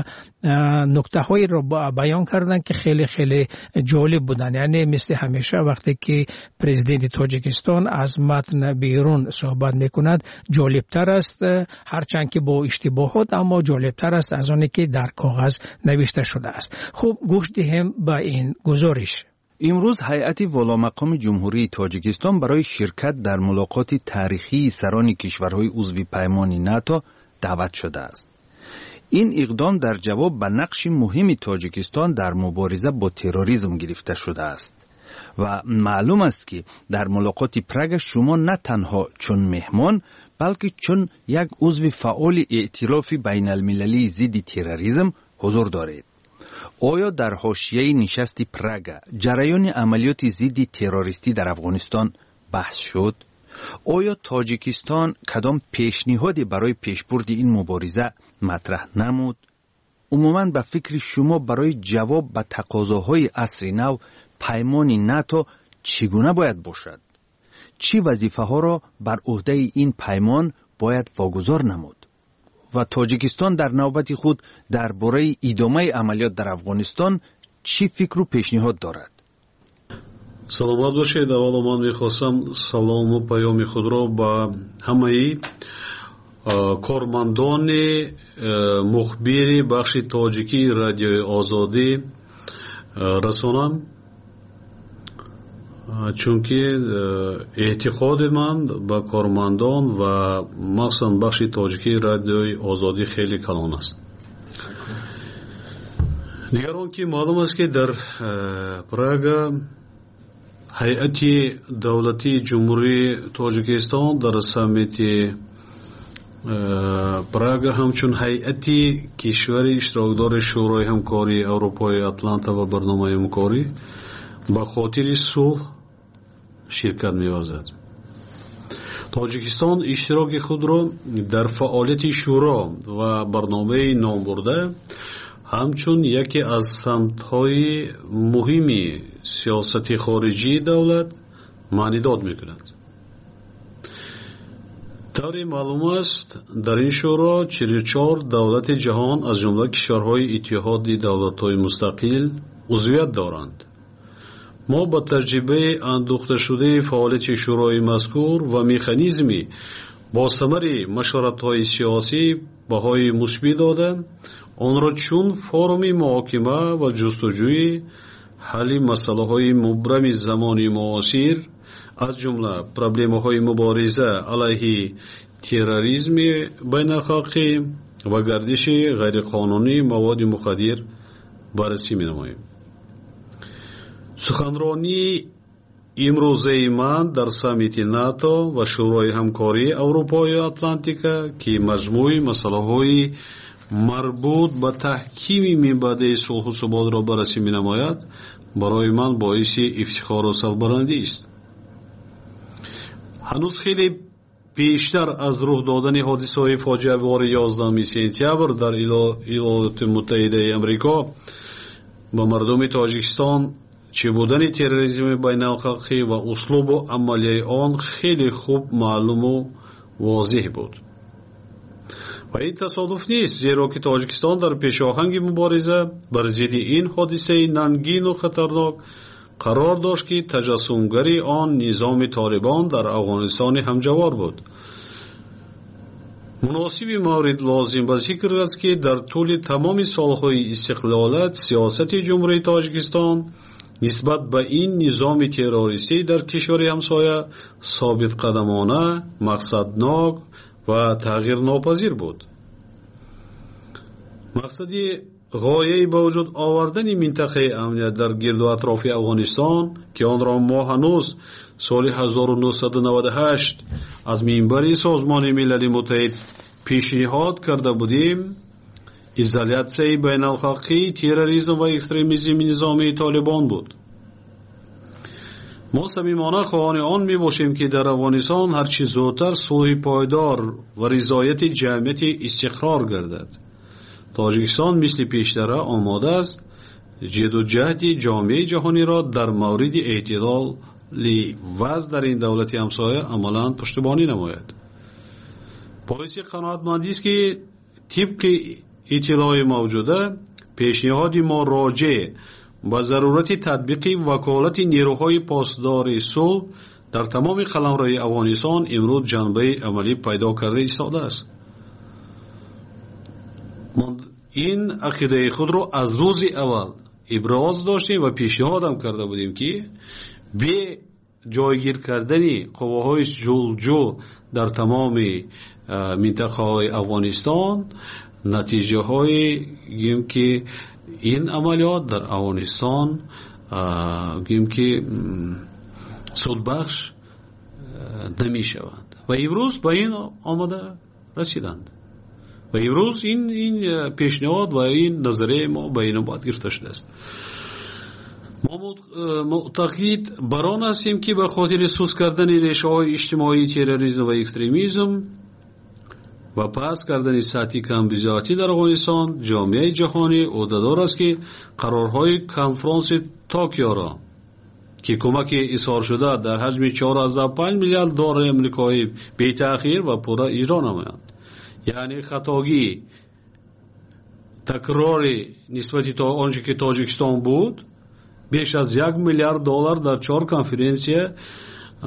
نکته هایی را بیان کردند که خیلی خیلی جالب بودند. یعنی مثل همیشه وقتی که پرزیدنت تاجیکستان از متن بیرون صحبت میکند جالبتر است، هرچند که با اشتباهات اما جالبتر است از آنی که در کاغذ نوشته شده است. خوب گوش دهیم به این گزارش. امروز هیئت والامقام جمهوری تاجیکستان برای شرکت در ملاقات تاریخی سران کشورهای عضو پیمان ناتو دعوت شده است. این اقدام در جواب به نقش مهم تاجیکستان در مبارزه با تروریسم گرفته شده است و معلوم است که در ملاقات پراگ شما نه تنها چون مهمان بلکه چون یک عضو فعال ائتلاف بین المللی ضد تروریسم حضور دارید. آیا در حاشیه نشست پراگ جریان عملیات ضد تروریستی در افغانستان بحث شد؟ آیا تاجیکستان کدام پیشنهادی برای پیشبرد این مبارزه مطرح نمود؟ عموماً به فکر شما برای جواب به تقاضاهای عصر نو پیمان ناتو چگونه باید باشد؟ چه وظیفه ها را بر عهده این پیمان باید واگذار نمود؟ و تاجیکستان در نوبت خود درباره ادامه عملیات در افغانستان چی فکر و پیشنهاد دارد؟ سلامت باشید. اول من میخواستم سلام و پیام خود را به همه کارمندان مخبر بخش تاجیکی رادیوی آزادی رسانم. чунки эътиқоди ман ба кормандон ва махсусан бахши тоҷикии радиои озодӣ хеле калон аст. дигар он ки маълум аст ки дар Прага ҳайати давлатии ҷумҳурии Тоҷикистон дар саммити Прага ҳамчун ҳайати кишвари иштирокдори шӯрои ҳамкории Аврупои Атланта ва барномаи ҳамкорӣ ба хотири сулҳ ширкат меварзад. Тоҷикистон иштироки худро дар фаъолияти шӯро ва барномаи номбурда ҳамчун яке аз самтҳои муҳими сиёсати хориҷии давлат маънидод мекунад. тавре маълум аст дар ин шӯро чилу чор давлати ҷаҳон аз ҷумла кишварҳои иттиҳоди давлатҳои мустақил узвият доранд. мо ба таҷрибаи андӯхташудаи фаъолияти шӯрои мазкур ва механизми босамари машваратҳои сиёсӣ баҳои мусбит дода, онро чун форуми муҳокима ва ҷустуҷӯи ҳалли масъалаҳои мубрами замони муосир аз ҷумла проблемаҳои мубориза алайҳи терроризми байналхалқӣ ва гардиши ғайриқонунии маводи мухаддир баррасӣ менамоем. суханронии имрӯзаи ман дар саммити НАТО ва шӯрои ҳамкории Аврупои Атлантика ки маҷмӯи масъалаҳои марбут ба таҳкими минбаъдаи сулҳу суботро баррасӣ менамояд, барои ман боиси ифтихору сарбаландӣ аст. ҳанӯз хеле пештар аз рух додани ҳодисаҳои фоҷиавори ёздаҳуми сентябр дар Иёлоти Муттаҳидаи Амрико ба мардуми Тоҷикистон чӣ будани терроризми байналхалқӣ ва услубу амалияи он хеле хуб маълуму возеҳ буд. ва ин тасодуф нест, зеро ки Тоҷикистон дар пешоҳанги мубориза бар зидди ин ҳодисаи нангину хатарнок қарор дошт ки таҷассумгари он низоми Толибон дар Афғонистони ҳамҷавор буд. муносиби маврид лозим ба зикр аст ки дар тӯли тамоми солҳои истиқлолат сиёсати ҷумҳурии Тоҷикистон нисбат ба ин низоми террористӣ дар кишвари ҳамсоя собитқадамона, мақсаднок ва тағйирнопазир буд. мақсади ғояи ба вуҷуд овардани минтақаи амният дар гирду атрофи Афғонистон ки онро мо ҳанӯз соли ҳазору нӯҳсаду наваду ҳашт аз минбари Созмони Милали Муттаҳид пешниҳод карда будем, изолятсияи байналхалқии терроризм ва экстремизми низомии Толибон буд. мо самимона хоҳони он мебошем ки дар Афғонистон ҳарчи зудтар сулҳи пойдор ва ризояти ҷамъияти истиқрор гардад. Тоҷикистон мисли пештара омода аст ҷиддуҷаҳди ҷомеаи ҷаҳониро дар мавриди эътидоли вазъ дар ин давлати ҳамсоя амалан пуштибонӣ намояд. боиси қаноатмандист ки тибқи иттилои мавҷуда пешниҳоди мо роҷеъ ба зарурати татбиқи ваколати нерӯҳои посдори сулҳ дар тамоми қаламрои Афғонистон имрӯз ҷанбаи амалӣ пайдо карда истодааст. ин ақидаи худро аз рӯзи аввал иброз доштем ва пешниҳодам карда будем ки бе ҷойгир кардани қувваҳои ҷулҷӯ дар тамоми минтақаҳои Афғонистон натиҷаҳои гӯем ки ин амалиёт дар Афғонистон гӯем ки судбахш намешаванд ва имрӯз ба ин омада расиданд. ва имрӯз ин ин пешниҳод ва ин назарияи мо ба инобат гирифта шудааст. мо муътақид бар он ҳастем ки ба хотири суст кардани решаҳои иҷтимоии терроризм ва экстремизм ва паст кардани сатҳи камбизоатӣ дар Афғонистон ҷомеаи ҷаҳонӣ ӯҳдадор аст ки қарорҳои конфронси Токиоро ки кӯмаки изҳоршуда дар ҳаҷми чаҳор азда панҷ миллиард доллари амрикоӣ бетаъхир ва пурра иҷро намоянд. яъне хатогӣ такрори нисбати то он ки Тоҷикистон буд беш аз як миллиард доллар дар чор конференсия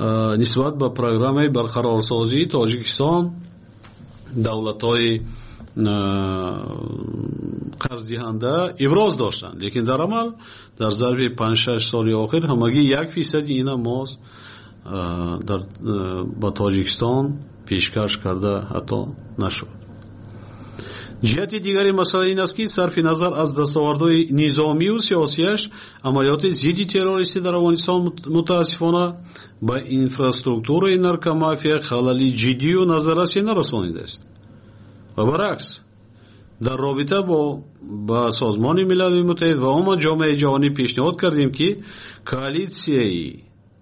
нисбат ба программаи барқарорсозии Тоҷикистон давлатҳои قرضدهنده ابراز داشتند، لیکن در عمل در ظرف پنج شش سال آخر همگی یک فیصد اینا ماز در با تاجیکستان پیشکش کرده حتی نشد. جهت دیگری مسئله این است که صرف نظر از دستاوردهای نظامی و سیاسیش عملیات ضد تروریستی در افغانستان متاسفانه به اینفراستراکچور نارکومافیا خللی جدی و نظررسی نرسانیده است و برعکس در رابطه با با سازمان ملل متحد و عموم جامعه جهانی پیشنهاد کردیم که کوالیسیای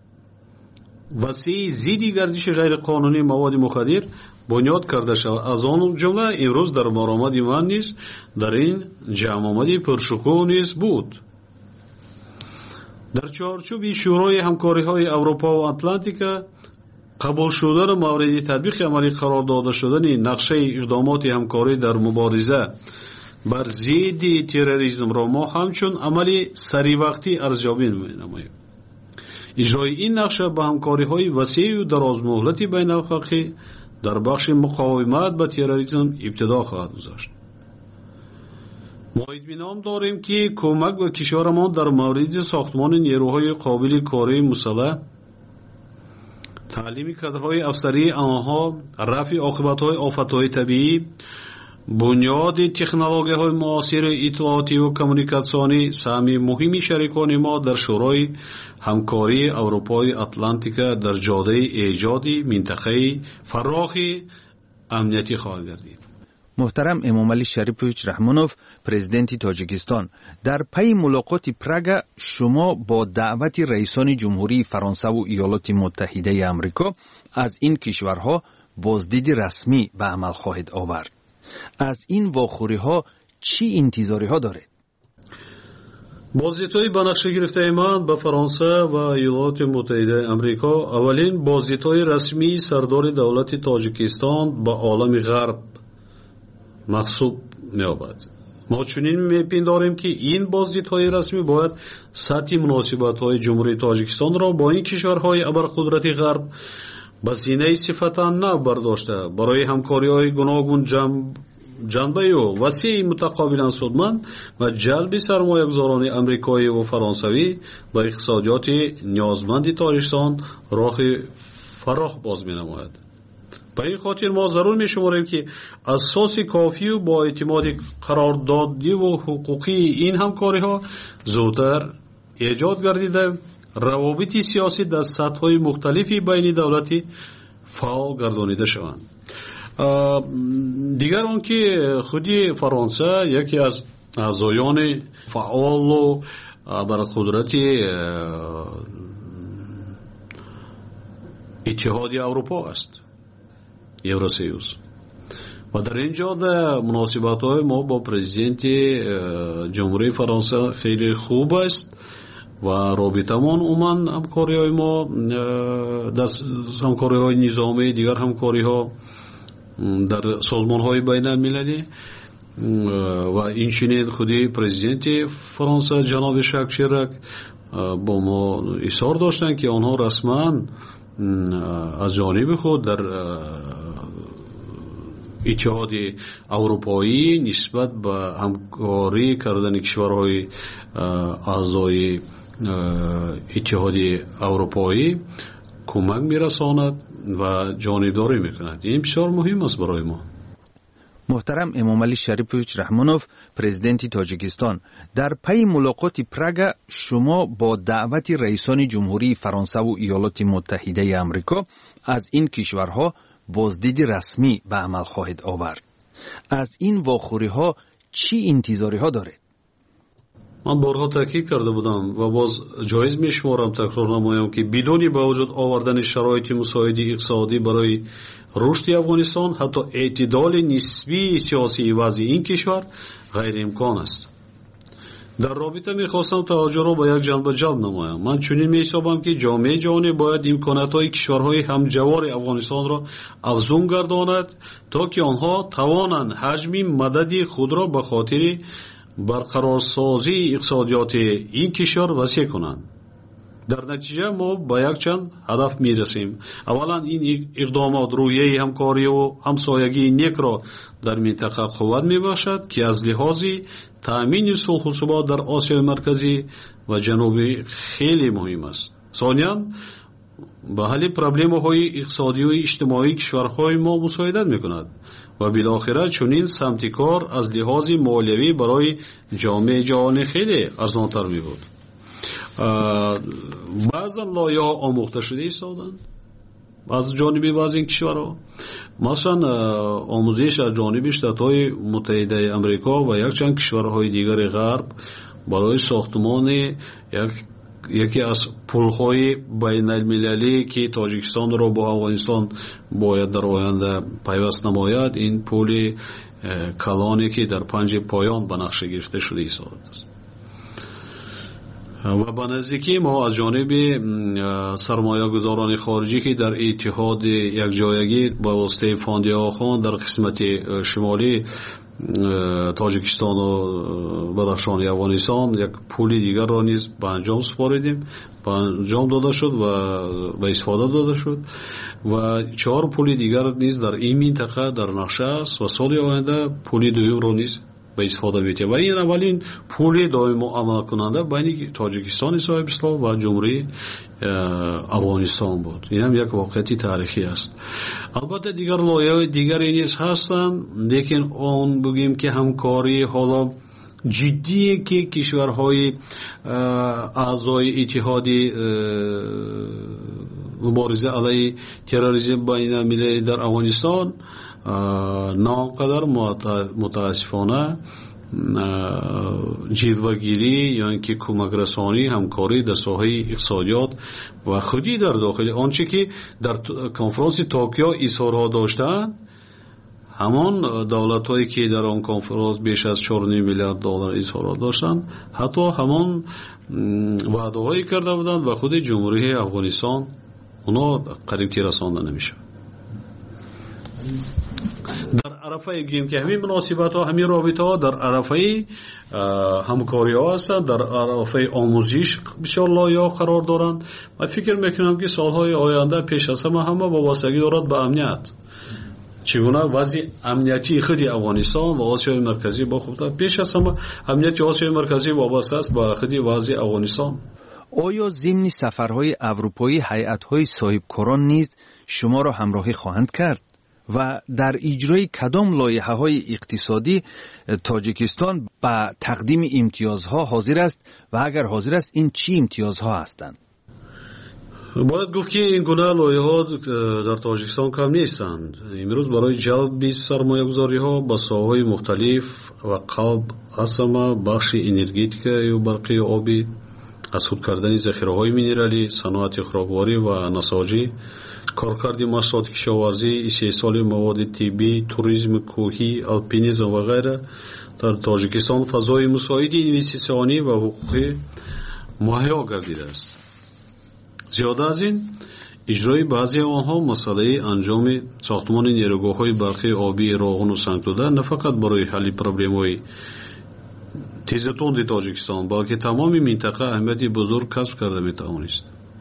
وسیع ضد گردش غیر قانونی مواد مخدر بنیاد کرده شود. از آن جمله امروز در برآمد من نیز در این جمع آمدی پرشکوه نیز بود. در چارچوب شورای همکاری های اروپا و اتلانتیکا قبول شدن مورد تطبیق عملی قرار داده شدن نقشه اقدامات همکاری در مبارزه بر ضد تروریسم را ما همچون عملی سری وقتی ارزیابی می‌نماییم. اجرای این نقشه به همکاری‌های وسیع و درازمهلتی بین الخلقی در بخش مقاومت به تروریسم ابتدا خواهد گذاشت. ما اطمینان داریم که کمک به کشورمان در مورد ساختمان نیروهای قابل کاری مسلح، تعلیم کادرهای افسری آنها، رفع عاقبت‌های آفت‌های طبیعی، بنیاد تکنولوژی‌های معاصر اطلاعاتی و کمیونیکاسیونی سهم مهمی شریکان ما در شورای همکاری اروپای اتلانتیکا در جاده ایجاد منطقه فراخ امنیتی خواهد گردید. محترم امامعلی شریفویچ رحمانوف، پرزیدنت تاجیکستان، در پی ملاقات پراگ شما با دعوت رئیسان جمهوری فرانسه و ایالات متحده آمریکا از این کشورها بازدید رسمی به عمل خواهد آورد. از این واخوری ها چی انتظاری ها دارید؟ بازدیدهای به نقشه گرفته من به فرانسه و ایالات متحده آمریکا اولین بازدیدهای رسمی سردار دولت تاجیکستان به عالم غرب محسوب می‌یابد. ما چنین می‌پنداریم که این بازدیدهای رسمی باید سطح مناسبت‌های جمهوری تاجیکستان را با این کشورهای ابرقدرت غرب به سینه صفتا نه برداشته برای همکاری‌های گوناگون جنبه و وسیع متقابلا سودمند و جلب سرمایه‌گذاران آمریکایی و فرانسوی به اقتصادیات نیازمند تاجیکستان راه فراخ باز می‌نماید. به این خاطر ما ضرور می‌شماریم که اساس کافی و با اعتماد قراردادی و حقوقی این همکاری‌ها زودتر ایجاد گردیده روابط سیاسی در سطح‌های مختلفی بین دولتی فعال گردانیده شوند. دیگر اون که خودی فرانسه یکی از اعضایان فعال و ابرقدرت اتحاد اروپا است، یوراسیوس، و در اینجا در مناسبت‌های ما با پرزیدنت جمهوری فرانسه خیلی خوب است و رابطمون اومن همکاری های ما در همکاری های نظامی، دیگر همکاری ها در سازمان های بین المللی و این چنین خودی پرزیدنت فرانسه جناب ژاک شیراک با ما اصرار داشتن که آنها رسما از جانب خود در اتحاد اروپایی نسبت به همکاری کردن کشورهای اعضای اتحاد اروپایی کمک میرساند و جانبداری میکند. این بسیار مهم است برای ما. محترم امامعلی شریفویچ رحمانوف، پرزیدنت تاجیکستان، در پی ملاقات پراگ شما با دعوت رئیسان جمهوری فرانسه و ایالات متحده آمریکا از این کشورها بازدید رسمی به عمل خواهد آورد. از این واخوری ها چی انتظاری ها دارید؟ من بارها تاکید کرده بودم و باز جایز میشمارم تکرار نمایم که بدون با وجود آوردن شرایط مساعد اقتصادی برای رشد افغانستان حتی اعتدال نسبی سیاسی وضع این کشور غیر امکان است. در رابطه میخواستم توجه را به یک جنبه جلب نمایم. من چنین میحسابم که جامعه جهانی باید امکانات‌های کشورهای همجوار افغانستان را افزون گرداند تا که آنها توانند حجم مدد خود را به خاطر برقرارسازی اقتصادیات این کشور وسیع کنند. در نتیجه ما با یک چند هدف میرسیم. اولا این اقدامات رویه همکاری و همسایگی نیک را در منطقه قوت میبخشد که از لحاظ تامین صلح و ثبات در آسیای مرکزی و جنوبی خیلی مهم است. ثانیاً به حل پرابلم‌های اقتصادی و اجتماعی کشورهای ما مساعدت میکند و بالاخره چنین سمت کار از لحاظ مالیوی برای جامعه جهانی خیلی ارزان‌تر میبود. بعضا لایه‌ها آموخته شده ایستادند از جانب بعضی این کشورها، مثلا آموزش از جانب شتات‌های متحده امریکا و یک چند کشورهای دیگر غرب برای ساختمان یک یکی از پل‌های بین المللی که تاجیکستان را با افغانستان باید در آینده پیوست نماید، این پل کلانی که در پنج پایان به نقشه گرفته شده ایستاده است. و به نزدیکی ما از جانب سرمایه گذاران خارجی که در اتحاد یکجایگی با واسطه فاند آخوان در قسمت شمالی تاجیکستان و بدخشان افغانستان یک پول دیگر را نیز به انجام سپاریدیم، به انجام داده شد و به استفاده داده شد و چهار پول دیگر نیز در این منطقه در نقشه است و سال آینده پول دوم را نیز به استفاده بیته و این اولین پول دائم عمل کننده بین تاجیکستان صاحب اسلام و جمهوری افغانستان بود. این هم یک واقعیت تاریخی است. البته دیگر لایه‌های دیگری نیز هستند، لیکن اون بگیم که همکاری حالا جدی که کشورهای اعضای اتحادی مبارزه علیه تروریسم بین المللی در افغانستان ناقدر متاسفانه جلوه‌گیری یا اینکه کمک رسانی همکاری در ساحه اقتصادیات و خودی در داخل آنچه که در کنفرانس توکیو اظهارها داشتند، همان دولت‌هایی که در آن کنفرانس بیش از چهار و نیم میلیارد دلار اظهارات داشتند حتی همان وعده‌هایی کرده بودند و خود جمهوری افغانستان اونا قریب که رسانده نمیشه. در عرفه گیم که همین مناسبت ها همین رابطه ها در عرفه همکاری ها هستند، در عرفه آموزش بسیار لایه قرار دارند. من فکر میکنم که سالهای آینده پیش از همه همه وابستگی دارد به امنیت، چگونه وضع امنیتی خود افغانستان و آسیای مرکزی با خود پیش از همه امنیت آسیای مرکزی وابسته است به خود وضع افغانستان. آیا ضمن سفرهای اروپایی هیئت‌های صاحبکاران نیز شما را همراهی خواهند کرد و در اجرای کدام لایحه‌های اقتصادی تاجیکستان به تقدیم امتیازها حاضر است و اگر حاضر است این چی امتیازها هستند؟ باید گفت که این گونه لایحه‌ها در تاجیکستان کم نیستند. امروز برای جلب سرمایه‌گذاری‌ها با ساحه‌های مختلف و قلب اصلا بخش انرژتیک و برقی آبی، از خود کردن ذخیره‌های مینرالی، صنعت خوراکواری و نساجی، کارکرد محصولات کشاورزی، استحصال مواد طبی، توریسم کوهی، الپینیسم و غیره در تاجیکستان فضای مساعد اینوستیسیونی و حقوقی مهیا گردیده است. زیاده از این اجرای بعضی آنها مسئله انجام ساختمان نیروگاه‌های برقی آبی راغون و سنگدوده نه فقط برای حل پرابلم‌های تیزتوند تاجیکستان بلکه تمام منطقه اهمیت بزرگ کسب کرده میتوانست.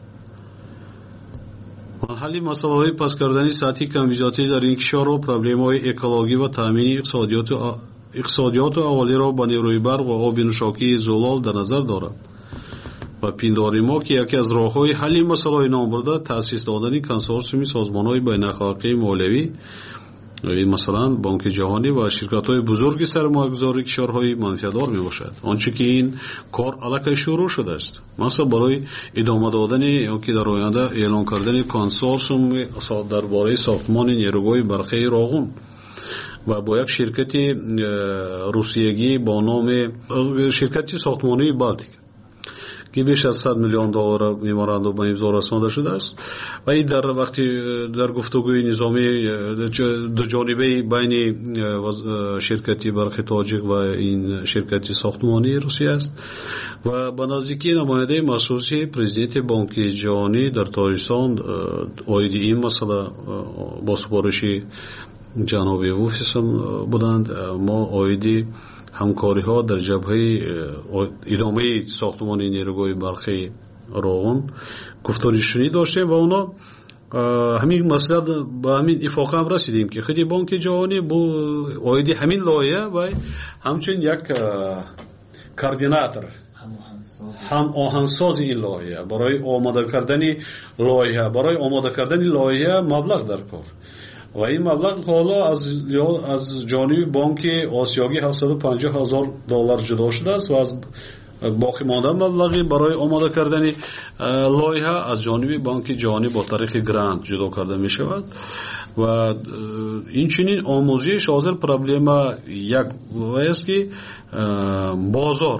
حل مسائل پس کردن سطحی کمیزاتی در این کشور و پرابلم‌های اکولوژی و تامین اقتصادیات و اقتصادیات اولی را با نیروی برق و آب نوشاکی زلال در نظر دارد و پنداری ما که یکی از راه‌های حل مسائل نام برده تأسیس دادن کنسورسیوم سازمان‌های بین‌اخلاقی مالیوی، مثلا بانک جهانی و شرکت‌های بزرگ سرمایه‌گذاری کشورهای منفعت‌دار میباشد. آنچه که این کار الکی شروع شده است، مثلا برای ادامه دادن یا که در آینده اعلان کردن کنسورسیوم درباره ساختمان نیروگاه برقی راغون و با یک شرکت روسیه‌ای با نام شرکت ساختمانی بالتیک که بیش از صد میلیون دلار میموراندوم به امضا رسانده شده است و این در وقتی در گفتگوی نظامی دو جانبه بین شرکت برق تاجیک و این شرکت ساختمانی روسیه است و به نزدیکی نماینده مخصوص پرزیدنت بانک جهانی در تاجیکستان عاید این مسئله با سپارش جناب وفیسم بودند. ما عاید همکاری ها در جبهه ادامه ساختمان نیروگاه برقی روغن گفتاری شنی داشتیم و اونا همین مسئله به همین اتفاق هم رسیدیم که خودی بانک جهانی با آیدی همین لایه و همچنین یک کوردیناتور هم آهنگساز این لایه برای آماده کردن لایه برای آماده کردن لایه مبلغ در کار و این مبلغ حالا از از جانب بانک آسیایی هفتصد و پنجاه هزار دلار جدا شده است و از باقی مانده مبلغی برای آماده کردن لایحه از جانب بانک جهانی با طریق گرانت جدا کرده می شود و این چنین آموزش حاضر پرابلم یک است که بازار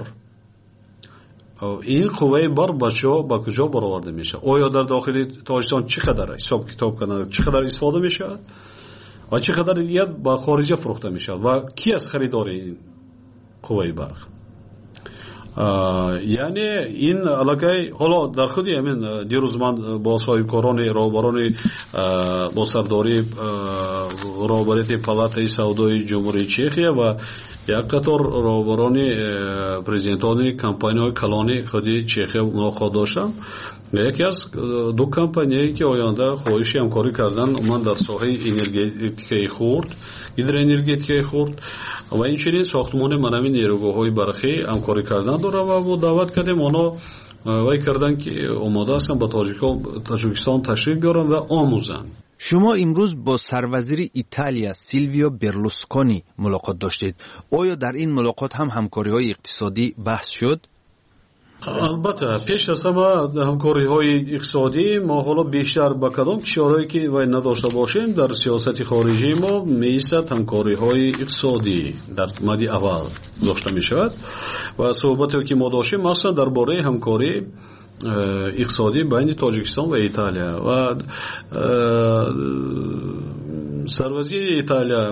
این قوه بر بچه ها با کجا برآورده میشه آیا در داخل تاجیکستان چقدر حساب کتاب کنند چقدر استفاده میشه و چقدر دیگه با خارجه فروخته میشه و کی از خریدار این قوه برق یعنی این علاقه حالا در خودی همین دیروز من با صاحبکاران راهبران با سرداری راهبری پالاتای سودای جمهوری چخیه و یک قطار راهبران پرزیدنتان کمپانی‌های کلان خودی چخیه ملاقات داشتم یکی از دو کمپانیایی که آینده خواهش همکاری کردن من در ساحه انرژتیک خرد هیدروانرژتیک خرد و این چنین ساختمان منوی نیروگاه‌های برقی همکاری کردن داره و با دعوت کردیم اونا وای کردن که آماده هستن با تاجیکستان تشریف بیارن و آموزن. شما امروز با سروزیر ایتالیا سیلویو برلوسکونی ملاقات داشتید. آیا در این ملاقات هم همکاری‌های اقتصادی بحث شد؟ البته پیش از همه همکاری‌های اقتصادی ما حالا بیشتر با کدام کشورهایی که وای نداشته باشیم در سیاست خارجی ما می‌ایستد همکاری‌های اقتصادی در مد اول داشته می‌شود و صحبتی که ما داشتیم مثلا درباره همکاری اقتصادی بین تاجیکستان و ایتالیا و سروزیر ایتالیا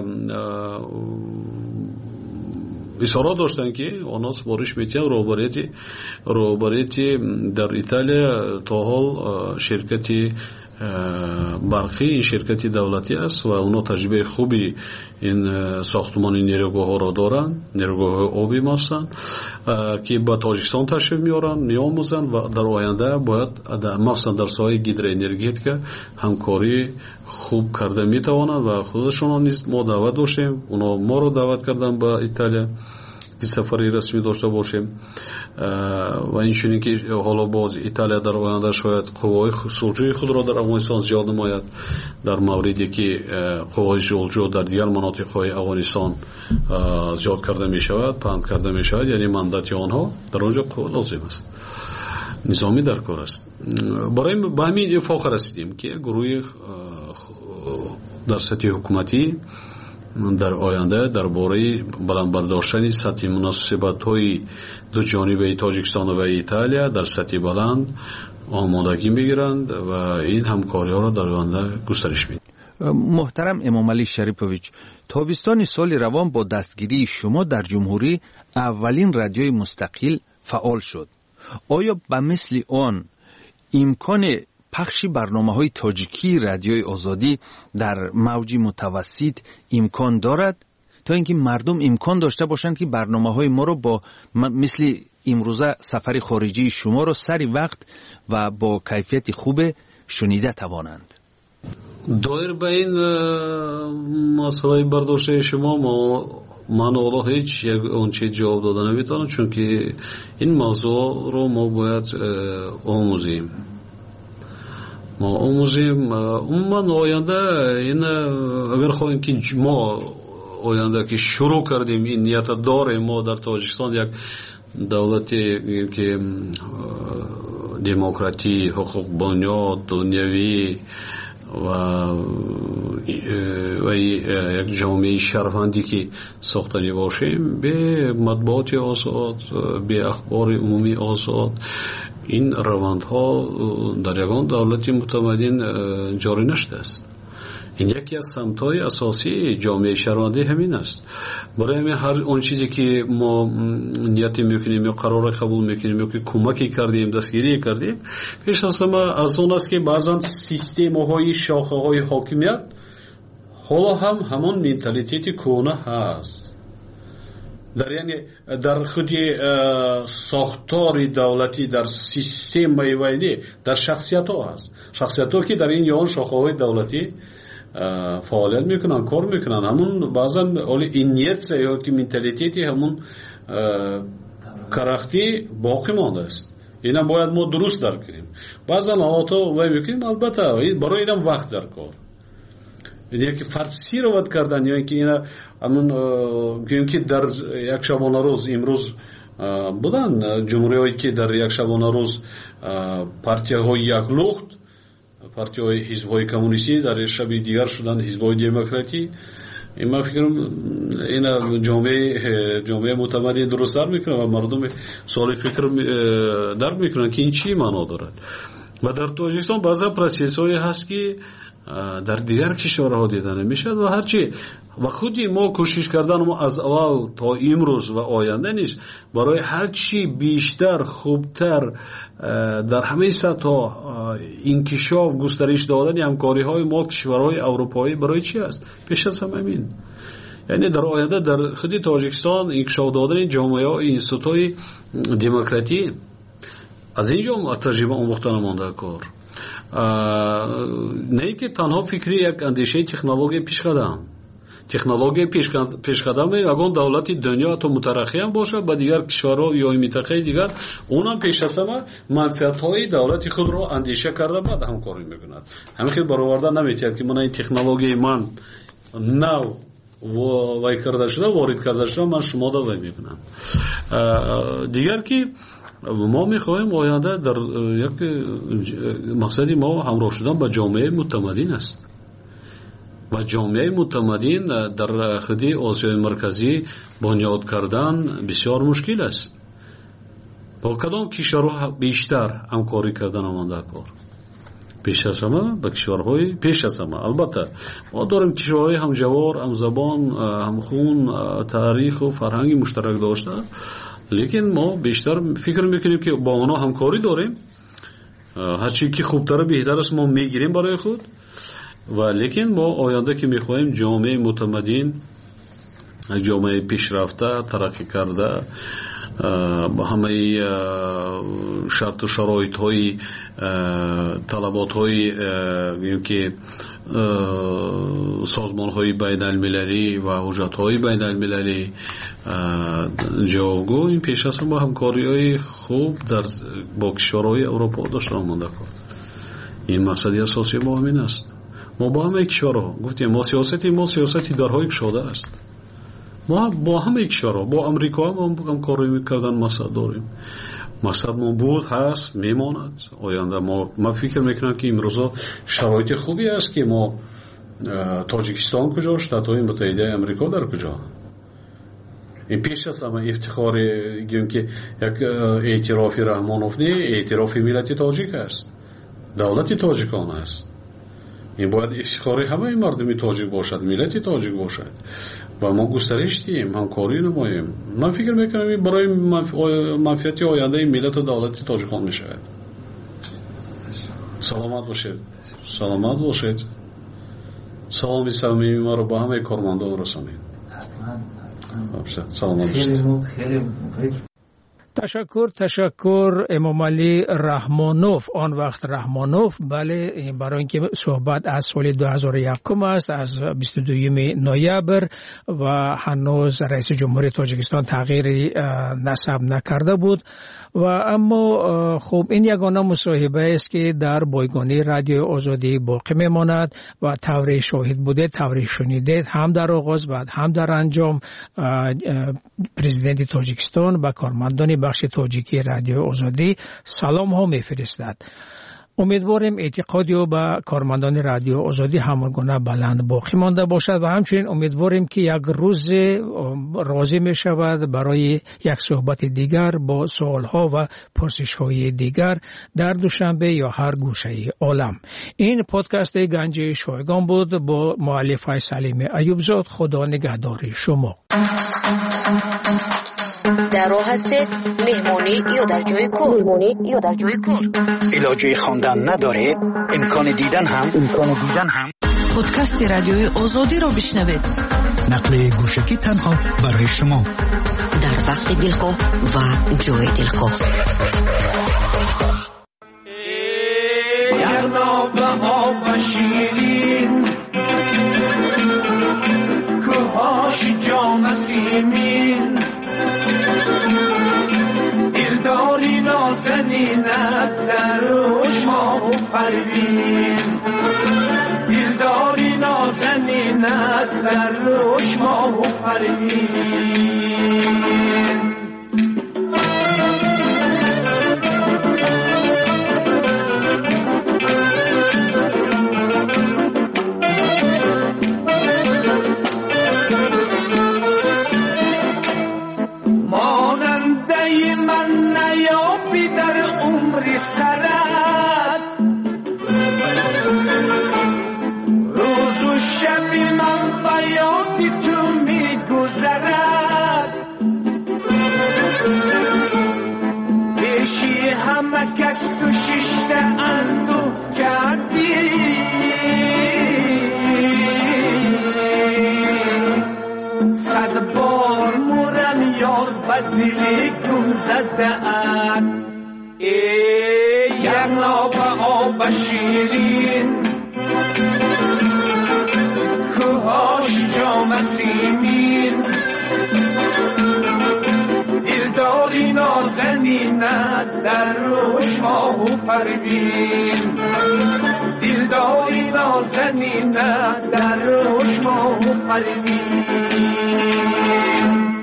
اصرار داشتن که آنها سپارش میتین روبریتی روبریتی در ایتالیا تا حال شرکتی برقی این شرکتی دولتی است و اونا تجربه خوبی این ساختمان نیروگاه ها را دارن نیروگاه آبی هستند که با تاجیکستان تشریف میارن میآموزن و در آینده باید مثلا در ساحه هیدروانرژتیک همکاری خوب کرده میتوانند و خودشون نیز ما دعوت داشتیم اونا ما رو دعوت کردن با ایتالیا که سفری رسمی داشته باشیم و این چنین که حالا باز ایتالیا در آینده شاید قوای سلجوی خود را در افغانستان زیاد نماید در موردی که قوای سلجو در دیگر مناطق‌های افغانستان زیاد کرده می شود پند کرده می شود یعنی مندت آنها در آنجا قوا لازم است نظامی در کار است برای به همین اتفاق رسیدیم که گروه در سطح حکومتی در آینده درباره بلند برداشتن سطح مناسبت‌های دو جانبه تاجیکستان و ایتالیا در سطح بلند آمادگی می‌گیرند و این همکاری‌ها را در آینده گسترش می‌دهند. محترم امام علی شریفویچ، تابستان سال روان با دستگیری شما در جمهوری اولین رادیوی مستقل فعال شد. آیا به مثل آن امکان پخش برنامه‌های تاجیکی رادیوی آزادی در موج متوسط امکان دارد تا اینکه مردم امکان داشته باشند که برنامه‌های ما رو با مثل امروزه سفر خارجی شما رو سری وقت و با کیفیت خوب شنیده توانند؟ دایر به این مسئله برداشته شما ما من اولا هیچ یک اونچه جواب داده نمیتونم چون که این موضوع رو ما باید آموزیم ما آموزیم عموما آینده این اگر خواهیم که ما آینده که شروع کردیم این نیت داریم ما در تاجیکستان یک دولتی که دموکراتی حقوق بنیاد دنیوی و و یک جامعه شهروندی که ساختنی باشیم به مطبوعات آزاد به اخبار عمومی آزاد این روندها در یگان دولتی متمدن جاری نشده است این یکی از سمت‌های اساسی جامعه شهروندی همین است برای همین هر اون چیزی که ما نیت میکنیم یا قرار قبول میکنیم یا که کمکی کردیم دستگیری کردیم پیش از همه از اون است که بعضا سیستم‌های شاخه‌های حاکمیت حالا هم همون منتالیتی کهنه هست در یعنی در خود ساختار دولتی در سیستم میوانی در شخصیت ها هست، شخصیت ها که در این یان شاخه های دولتی فعالیت میکنن، کار میکنن. همون بعضا اولی این نیت یا که منتالیتی همون کرختی باقی مانده است. اینا باید ما درست درک کنیم. بعضا حالتا وای میکنیم، البته برای اینم وقت در کار، یعنی که فرسی رو ود کردن یا اینکه اینا همون که در یک شبانه روز امروز بودن جمهوری هایی که در یک شبانه روز پارتیا های یک لخت، پارتیا های حزب های کمونیستی در شب دیگر شدن حزب های دموکراتی. این من فکرم این جامعه جامعه متمدن درست در میکنه و مردم سوال فکر درک میکنن که این چی معنا دارد. و در تاجیکستان بعضا پروسس های هست که در دیگر کشورها دیده نمیشد و هرچی و خودی ما کوشش کردن ما از اول تا امروز و آینده نیست برای هرچی بیشتر خوبتر در همه سطح‌ها انکشاف گسترش دادن همکاری های ما کشورهای اروپایی برای چی است؟ پیش از همه این یعنی در آینده در خود تاجیکستان انکشاف دادن جامعه ها اینستیتوت های دموکراتی از اینجا تجربه آموختن مانده کار. نه که تنها فکری یک اندیشه تکنولوژی پیشقدم تکنولوژی پیشقدم اگه دولت دنیا تو مترقی هم باشه با دیگر کشورها یا منطقه دیگر اونم پیش از همه منفعت های دولت خود رو اندیشه کرده بعد همکاری میکند. همین خیلی برآورده نمیتونید که من این تکنولوژی من نو و وای کرده شده وارد کرده شده من شما دا وای میکنم. دیگر که ما میخواهیم آینده در یک مقصدی ما همراه شدن با جامعه متمدن است و جامعه متمدن در خودی آسیای مرکزی بنیاد کردن بسیار مشکل است. با کدام کشورها بیشتر همکاری کردن آمده کار پیش از همه با کشورهای پیش از همه. البته ما داریم کشورهای هم جوار هم زبان هم خون تاریخ و فرهنگی مشترک داشته، لیکن ما بیشتر فکر میکنیم که با اونا همکاری داریم، هرچی که خوبتر بهتر است ما میگیریم برای خود و لیکن ما آینده که میخواهیم جامعه متمدن، جامعه پیشرفته ترقی کرده با همه شرط و شرایط های طلبات های که سازمان های بین المللی و حجت های بین المللی جاگو این پیش از ما همکاری های خوب در با کشورهای اروپا داشته آمده کرد. این مقصدی اساسی ما همین است. ما با همه کشورها گفتیم ما سیاستی ما سیاستی درهای کشاده است. ما با همه کشورها با امریکا هم همکاری میکردن مقصد داریم. مقصد ما بود هست میماند آینده. ما ما فکر میکنم که امروزا شرایط خوبی است که ما تاجیکستان کجا، شتات‌های متحده امریکا در کجا. این پیش از همه افتخار گیم که یک اعتراف رحمانوف نه، اعتراف ملت تاجیک است، دولت تاجیکان است. این باید افتخار همه مردم تاجیک باشد، ملت تاجیک باشد و ما گسترش دیم، همکاری نماییم. من فکر میکنم این برای منفعت آینده ملت و دولت تاجیکان میشود. سلامت باشید. سلامت باشید. سلامی صمیمی ما رو با همه کارمندان رسانید. سلامت باشید. تشکر تشکر امام علی رحمانوف، آن وقت رحمانوف. بله، برای اینکه صحبت از سال دو هزار و یک است، از بیست و دوم نوامبر و هنوز رئیس جمهوری تاجیکستان تغییری نسب نکرده بود و اما خب این یگانه مصاحبه است که در بایگانی رادیو آزادی باقی میماند و طوری شاهد بوده، طوری شنیده، هم در آغاز بعد هم در انجام پرزیدنت تاجیکستان و کارمندان بخش تاجیکی رادیو آزادی سلام ها میفرستد. امیدواریم اعتقادی و به کارمندان رادیو آزادی همانگونه بلند باقی مانده باشد و همچنین امیدواریم که یک روز راضی می شود برای یک صحبت دیگر با سوالها و پرسش‌های دیگر در دوشنبه یا هر گوشه عالم. این پادکست گنج شایگان بود با مؤلف سلیم ایوبزاد. خدا نگهدار شما. در راه هستید، مهمانی یا در جای کار، مهمانی یا در جای کار. علاجه خواندن ندارید، امکان دیدن هم امکان دیدن هم پادکست رادیوی آزادی را بشنوید. نقل گوشکی تنها برای شما در وقت دلخواه و جای دلخواه. یغناب آب شیرین کوهاش جام سیمین دلداری نازنینت در روش ماه و پروین دلداری نازنینت در روش ماه و پروین در عمر سرت روز و شب من با یاد تو می گذرد پیشی همه کس تو ششته اندو کردی صد بار مورم یار بدلی کن زده‌ات ای یغناب آب شیرین کوهاش جام سیمین دلداری نازنینت در روش ماه و پروین دلداری نازنینت در روش ماه و پروین